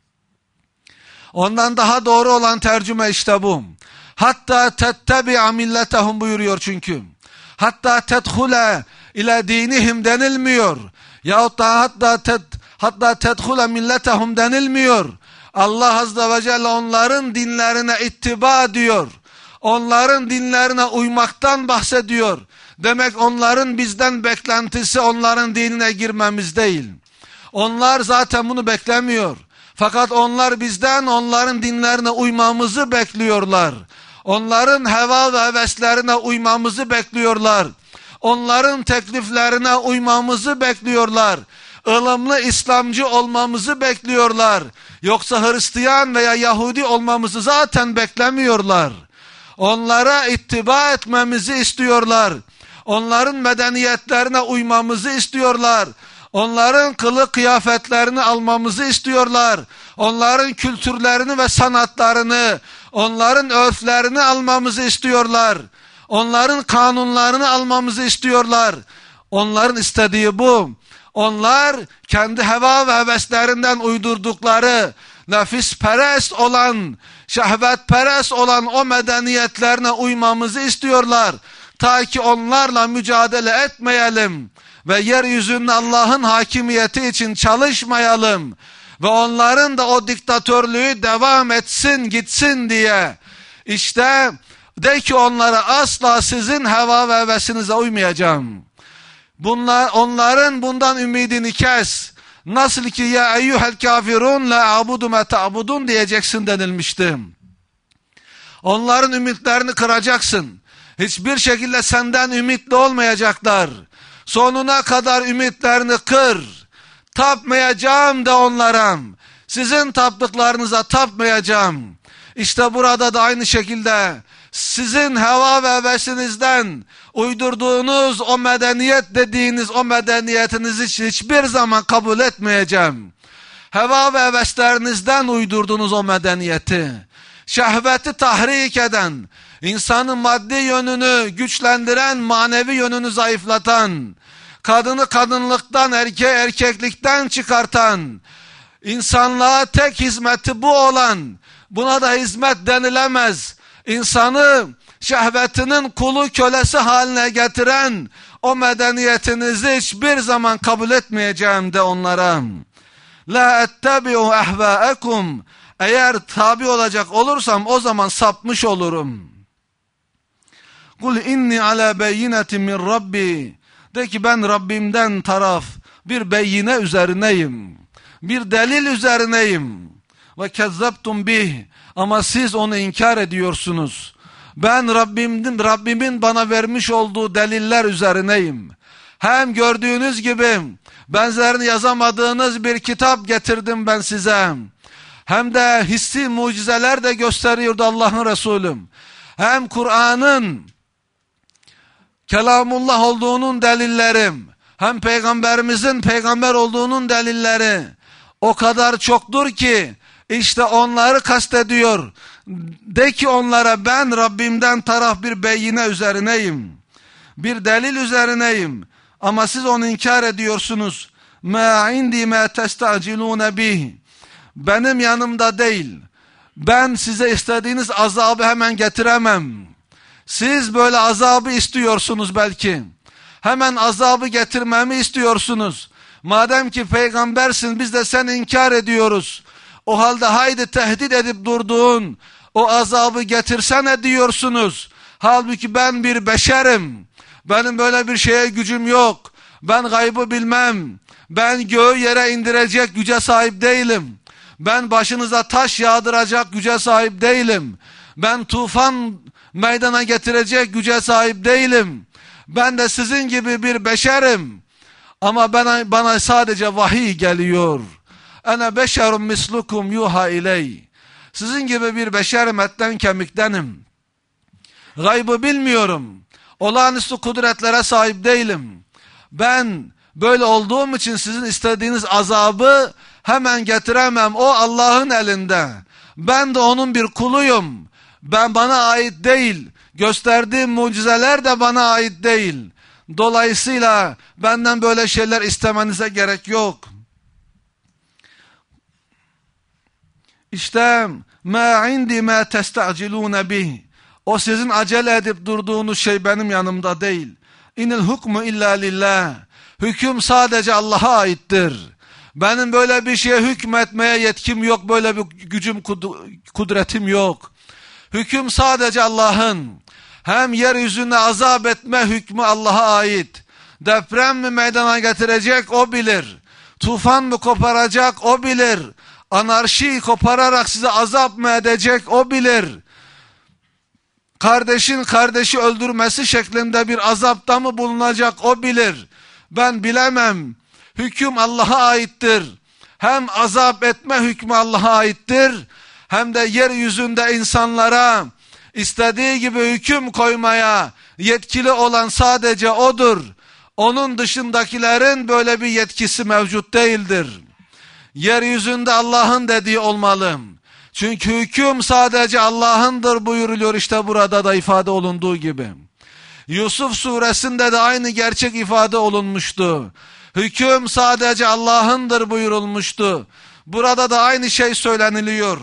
Ondan daha doğru olan tercüme işte bu. Hatta tettebi'a milletehum buyuruyor çünkü. Hatta tedhule ile dinihim denilmiyor. Yahut da hatta ted, hatta tedhule milletehum denilmiyor. Allah Azze ve Celle onların dinlerine ittiba diyor. Onların dinlerine uymaktan bahsediyor. Demek onların bizden beklentisi onların dinine girmemiz değil. Onlar zaten bunu beklemiyor. Fakat onlar bizden onların dinlerine uymamızı bekliyorlar. Onların heva ve heveslerine uymamızı bekliyorlar. Onların tekliflerine uymamızı bekliyorlar. ılımlı İslamcı olmamızı bekliyorlar. Yoksa Hristiyan veya Yahudi olmamızı zaten beklemiyorlar. Onlara ittiba etmemizi istiyorlar. Onların medeniyetlerine uymamızı istiyorlar. Onların kılık kıyafetlerini almamızı istiyorlar. Onların kültürlerini ve sanatlarını, onların örflerini almamızı istiyorlar. Onların kanunlarını almamızı istiyorlar. Onların istediği bu. Onlar kendi heva ve heveslerinden uydurdukları, nefisperest olan, şehvetperest olan o medeniyetlerine uymamızı istiyorlar. Ta ki onlarla mücadele etmeyelim ve yeryüzünde Allah'ın hakimiyeti için çalışmayalım ve onların da o diktatörlüğü devam etsin gitsin diye. İşte de ki onlara asla sizin heva ve hevesinize uymayacağım. Bunlar, onların bundan ümidini kes. Nasıl ki ya eyyuhel kafirun la abudu me ta'budun diyeceksin denilmişti. Onların ümitlerini kıracaksın. Hiçbir şekilde senden ümitli olmayacaklar. Sonuna kadar ümitlerini kır. Tapmayacağım de onlara. Sizin taptıklarınıza tapmayacağım. İşte burada da aynı şekilde sizin heva ve hevesinizden uydurduğunuz o medeniyet dediğiniz o medeniyetinizi hiçbir zaman kabul etmeyeceğim. heva ve heveslerinizden uydurdunuz o medeniyeti. Şehveti tahrik eden, insanın maddi yönünü güçlendiren, manevi yönünü zayıflatan, kadını kadınlıktan, erkeği erkeklikten çıkartan, insanlığa tek hizmeti bu olan, buna da hizmet denilemez, insanı şehvetinin kulu kölesi haline getiren o medeniyetinizi hiçbir zaman kabul etmeyeceğim de onlara. La ettebi'u ehvâekum. Eğer tabi olacak olursam o zaman sapmış olurum. Kul inni ala beyinetin min Rabbi. De ki ben Rabbimden taraf bir beyine üzerineyim. Bir delil üzerineyim. Ve kezzeptum bih. Ama siz onu inkar ediyorsunuz. Ben Rabbimden, Rabbimin bana vermiş olduğu deliller üzerineyim. Hem gördüğünüz gibi benzerini yazamadığınız bir kitap getirdim ben size. Hem de hissi mucizeler de gösteriyordu Allah'ın Resulüm. Hem Kur'an'ın kelamullah olduğunun delillerim, hem peygamberimizin peygamber olduğunun delilleri o kadar çoktur ki işte onları kastediyor. De ki onlara ben Rabbimden taraf bir beyine üzerineyim. Bir delil üzerineyim. Ama siz onu inkar ediyorsunuz. Ma indi ma testacilun bih. Benim yanımda değil. Ben size istediğiniz azabı hemen getiremem. Siz böyle azabı istiyorsunuz belki. Hemen azabı getirmemi istiyorsunuz. Madem ki peygambersin biz de seni inkar ediyoruz. O halde haydi tehdit edip durduğun o azabı getirsene diyorsunuz. Halbuki ben bir beşerim. Benim böyle bir şeye gücüm yok. Ben gaybı bilmem. Ben göğü yere indirecek güce sahip değilim. Ben başınıza taş yağdıracak güce sahip değilim. Ben tufan meydana getirecek güce sahip değilim. Ben de sizin gibi bir beşerim. Ama bana, bana sadece vahiy geliyor. Ene beşerun mislukum yuha iley. Sizin gibi bir beşerim, etten kemiktenim. Gaybı bilmiyorum. Olağanüstü kudretlere sahip değilim. Ben böyle olduğum için sizin istediğiniz azabı hemen getiremem. O Allah'ın elinde. Ben de onun bir kuluyum. Ben bana ait değil. Gösterdiğim mucizeler de bana ait değil. Dolayısıyla benden böyle şeyler istemenize gerek yok. İşte ma indi ma testacilun bih. O sizin acele edip durduğunuz şey benim yanımda değil. İnil hukmu illa lillah. Hüküm sadece Allah'a aittir. Benim böyle bir şeye hükmetmeye yetkim yok. Böyle bir gücüm, kudretim yok. Hüküm sadece Allah'ın. Hem yeryüzüne azap etme hükmü Allah'a ait. Deprem mi meydana getirecek o bilir. Tufan mı koparacak o bilir. Anarşi kopararak size azap mı edecek o bilir. Kardeşin kardeşi öldürmesi şeklinde bir azapta mı bulunacak o bilir. Ben bilemem. Hüküm Allah'a aittir. Hem azap etme hükmü Allah'a aittir. Hem de yeryüzünde insanlara istediği gibi hüküm koymaya yetkili olan sadece O'dur. Onun dışındakilerin böyle bir yetkisi mevcut değildir. Yeryüzünde Allah'ın dediği olmalı. Çünkü hüküm sadece Allah'ındır buyuruluyor işte burada da ifade olunduğu gibi. Yusuf suresinde de aynı gerçek ifade olunmuştu. Hüküm sadece Allah'ındır buyurulmuştu. Burada da aynı şey söyleniliyor.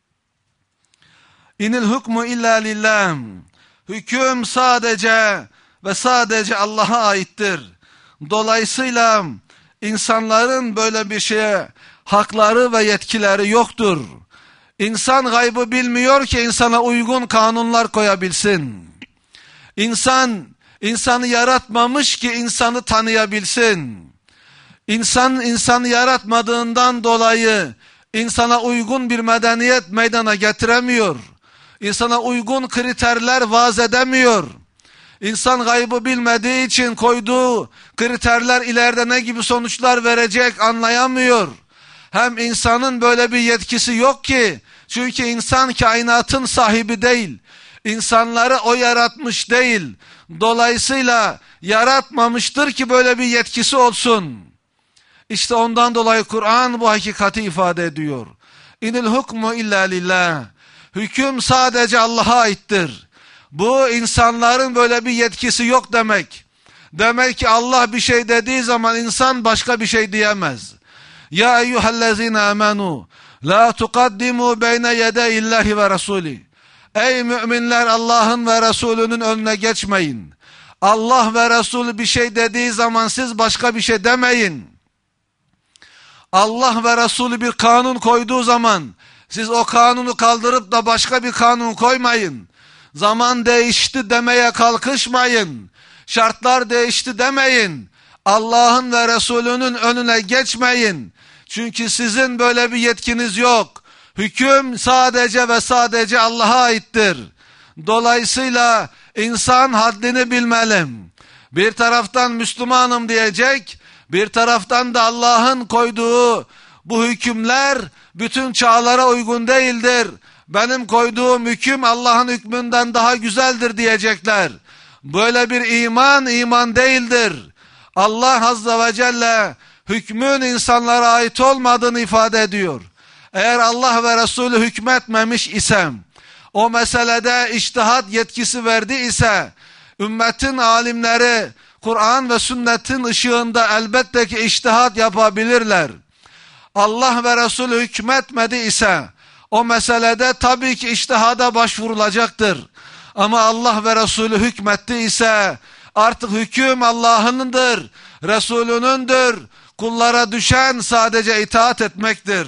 İnil hukmu illa lillah. Hüküm sadece ve sadece Allah'a aittir. Dolayısıyla insanların böyle bir şeye hakları ve yetkileri yoktur. İnsan gaybı bilmiyor ki insana uygun kanunlar koyabilsin. İnsan, insanı yaratmamış ki insanı tanıyabilsin. İnsan, insanı yaratmadığından dolayı insana uygun bir medeniyet meydana getiremiyor. İnsana uygun kriterler vaz edemiyor. İnsan gaybı bilmediği için koyduğu kriterler ileride ne gibi sonuçlar verecek anlayamıyor. Hem insanın böyle bir yetkisi yok ki. Çünkü insan kainatın sahibi değil. İnsanları o yaratmış değil. Dolayısıyla yaratmamıştır ki böyle bir yetkisi olsun. İşte ondan dolayı Kur'an bu hakikati ifade ediyor. İnil hukmu illa lillah. Hüküm sadece Allah'a aittir. Bu insanların böyle bir yetkisi yok demek. Demek ki Allah bir şey dediği zaman insan başka bir şey diyemez. Ya eyyühellezine amenu la tukaddimu beyne yedeyillahi ve rasuli. Ey müminler, Allah'ın ve Resulünün önüne geçmeyin. Allah ve Resulü bir şey dediği zaman siz başka bir şey demeyin. Allah ve Resulü bir kanun koyduğu zaman siz o kanunu kaldırıp da başka bir kanun koymayın. Zaman değişti demeye kalkışmayın. Şartlar değişti demeyin. Allah'ın ve Resulünün önüne geçmeyin. Çünkü sizin böyle bir yetkiniz yok. Hüküm sadece ve sadece Allah'a aittir. Dolayısıyla insan haddini bilmeli. Bir taraftan Müslümanım diyecek, bir taraftan da Allah'ın koyduğu bu hükümler bütün çağlara uygun değildir. Benim koyduğum hüküm Allah'ın hükmünden daha güzeldir diyecekler. Böyle bir iman iman değildir. Allah Azze ve Celle hükmün insanlara ait olmadığını ifade ediyor. Eğer Allah ve Resulü hükmetmemiş isem, o meselede içtihat yetkisi verdi ise, ümmetin alimleri Kur'an ve sünnetin ışığında elbette ki içtihat yapabilirler. Allah ve Resulü hükmetmedi ise, o meselede tabii ki içtihada başvurulacaktır. Ama Allah ve Resulü hükmetti ise, artık hüküm Allah'ındır, Resulünündür. Kullara düşen sadece itaat etmektir.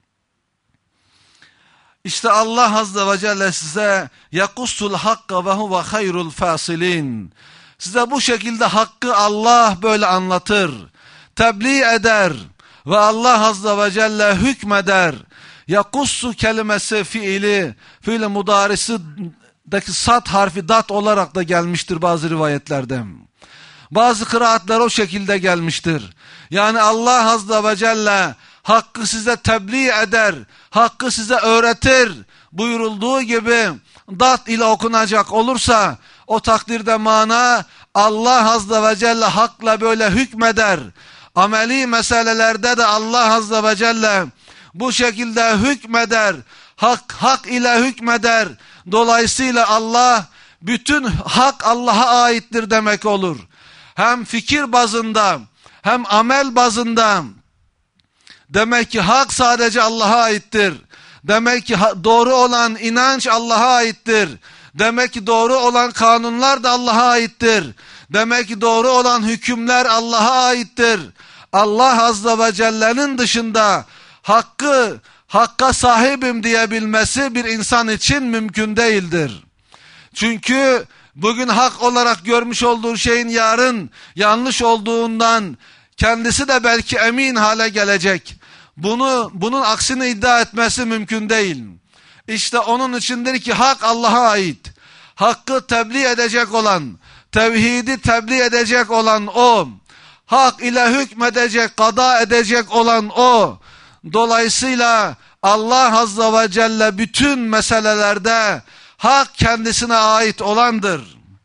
İşte Allah Azze ve Celle size yakussul hakka ve huve hayrul fasilin. Size bu şekilde hakkı Allah böyle anlatır, tebliğ eder ve Allah Azze ve Celle hükmeder. Yakussu kelimesi fiili, fiil mudarisideki sat harfi dat olarak da gelmiştir bazı rivayetlerde. Bazı kıraatler o şekilde gelmiştir. Yani Allah Azze ve Celle hakkı size tebliğ eder, hakkı size öğretir buyurulduğu gibi dat ile okunacak olursa o takdirde mana Allah Azze ve Celle hakla böyle hükmeder. Ameli meselelerde de Allah Azze ve Celle bu şekilde hükmeder. Hak hak ile hükmeder. Dolayısıyla Allah, bütün hak Allah'a aittir demek olur. Hem fikir bazında hem amel bazında. Demek ki hak sadece Allah'a aittir. Demek ki doğru olan inanç Allah'a aittir. Demek ki doğru olan kanunlar da Allah'a aittir. Demek ki doğru olan hükümler Allah'a aittir. Allah Azze ve Celle'nin dışında hakkı, hakka sahibim diyebilmesi bir insan için mümkün değildir. Çünkü bugün hak olarak görmüş olduğu şeyin yarın yanlış olduğundan kendisi de belki emin hale gelecek. Bunu, bunun aksini iddia etmesi mümkün değil. İşte onun içindir ki hak Allah'a ait. Hakkı tebliğ edecek olan, tevhidi tebliğ edecek olan o. Hak ile hükmedecek, kada edecek olan o. Dolayısıyla Allah Azze ve Celle bütün meselelerde hak kendisine ait olandır.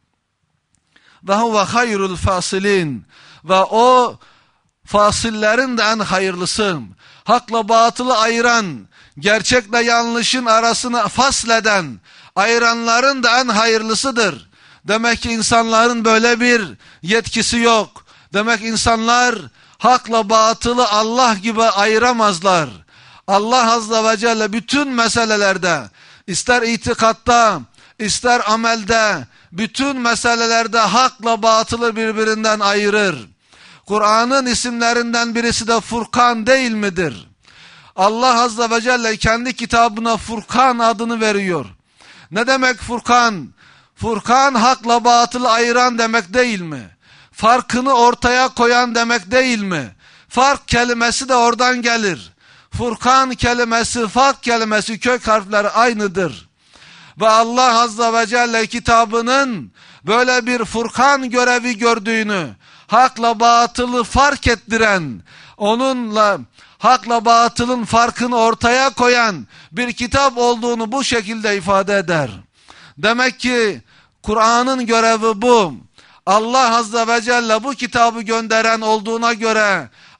Ve huve hayrul fasilin. Ve o fasillerin de en hayırlısı. Hakla batılı ayıran, gerçekle yanlışın arasını fasleden, ayıranların da en hayırlısıdır. Demek ki insanların böyle bir yetkisi yok. Demek insanlar hakla batılı Allah gibi ayıramazlar. Allah Azze ve Celle bütün meselelerde, ister itikatta, ister amelde, bütün meselelerde hakla batılı birbirinden ayırır. Kur'an'ın isimlerinden birisi de Furkan değil midir? Allah Azze ve Celle kendi kitabına Furkan adını veriyor. Ne demek Furkan? Furkan hakla batılı ayıran demek değil mi? Farkını ortaya koyan demek değil mi? Fark kelimesi de oradan gelir. Furkan kelimesi, fark kelimesi kök harfleri aynıdır. Ve Allah Azze ve Celle kitabının böyle bir Furkan görevi gördüğünü, hakla batılı fark ettiren, onunla hakla batılın farkını ortaya koyan bir kitap olduğunu bu şekilde ifade eder. Demek ki Kur'an'ın görevi bu. Allah Azze ve Celle bu kitabı gönderen olduğuna göre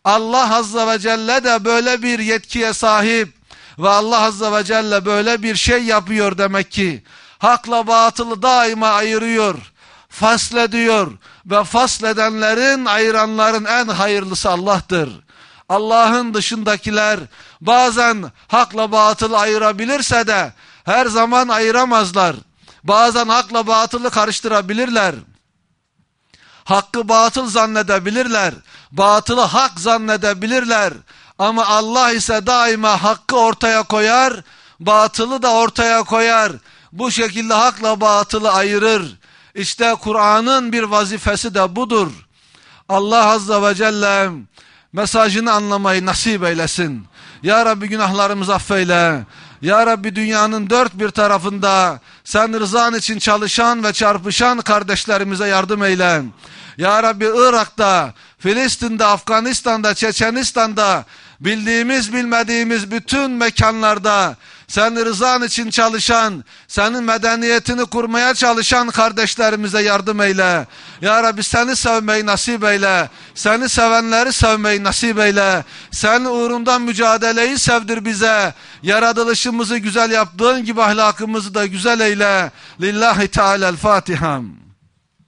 Allah Azze ve Celle de böyle bir yetkiye sahip ve Allah Azze ve Celle böyle bir şey yapıyor demek ki. Hakla batılı daima ayırıyor, faslediyor ve fasledenlerin, ayıranların en hayırlısı Allah'tır. Allah'ın dışındakiler bazen hakla batılı ayırabilirse de her zaman ayıramazlar. Bazen hakla batılı karıştırabilirler. Hakkı batıl zannedebilirler. Batılı hak zannedebilirler. Ama Allah ise daima hakkı ortaya koyar, batılı da ortaya koyar. Bu şekilde hakla batılı ayırır. İşte Kur'an'ın bir vazifesi de budur. Allah Azze ve Celle mesajını anlamayı nasip eylesin. Ya Rabbi günahlarımızı affeyle. Ya Rabbi dünyanın dört bir tarafında sen rızan için çalışan ve çarpışan kardeşlerimize yardım eyle. Ya Rabbi Irak'ta, Filistin'de, Afganistan'da, Çeçenistan'da, bildiğimiz bilmediğimiz bütün mekanlarda sen rızan için çalışan, senin medeniyetini kurmaya çalışan kardeşlerimize yardım eyle. Ya Rabbi seni sevmeyi nasip eyle. Seni sevenleri sevmeyi nasip eyle. Senin uğrundan mücadeleyi sevdir bize. Yaratılışımızı güzel yaptığın gibi ahlakımızı da güzel eyle. Lillahi Teala'l-Fatiha.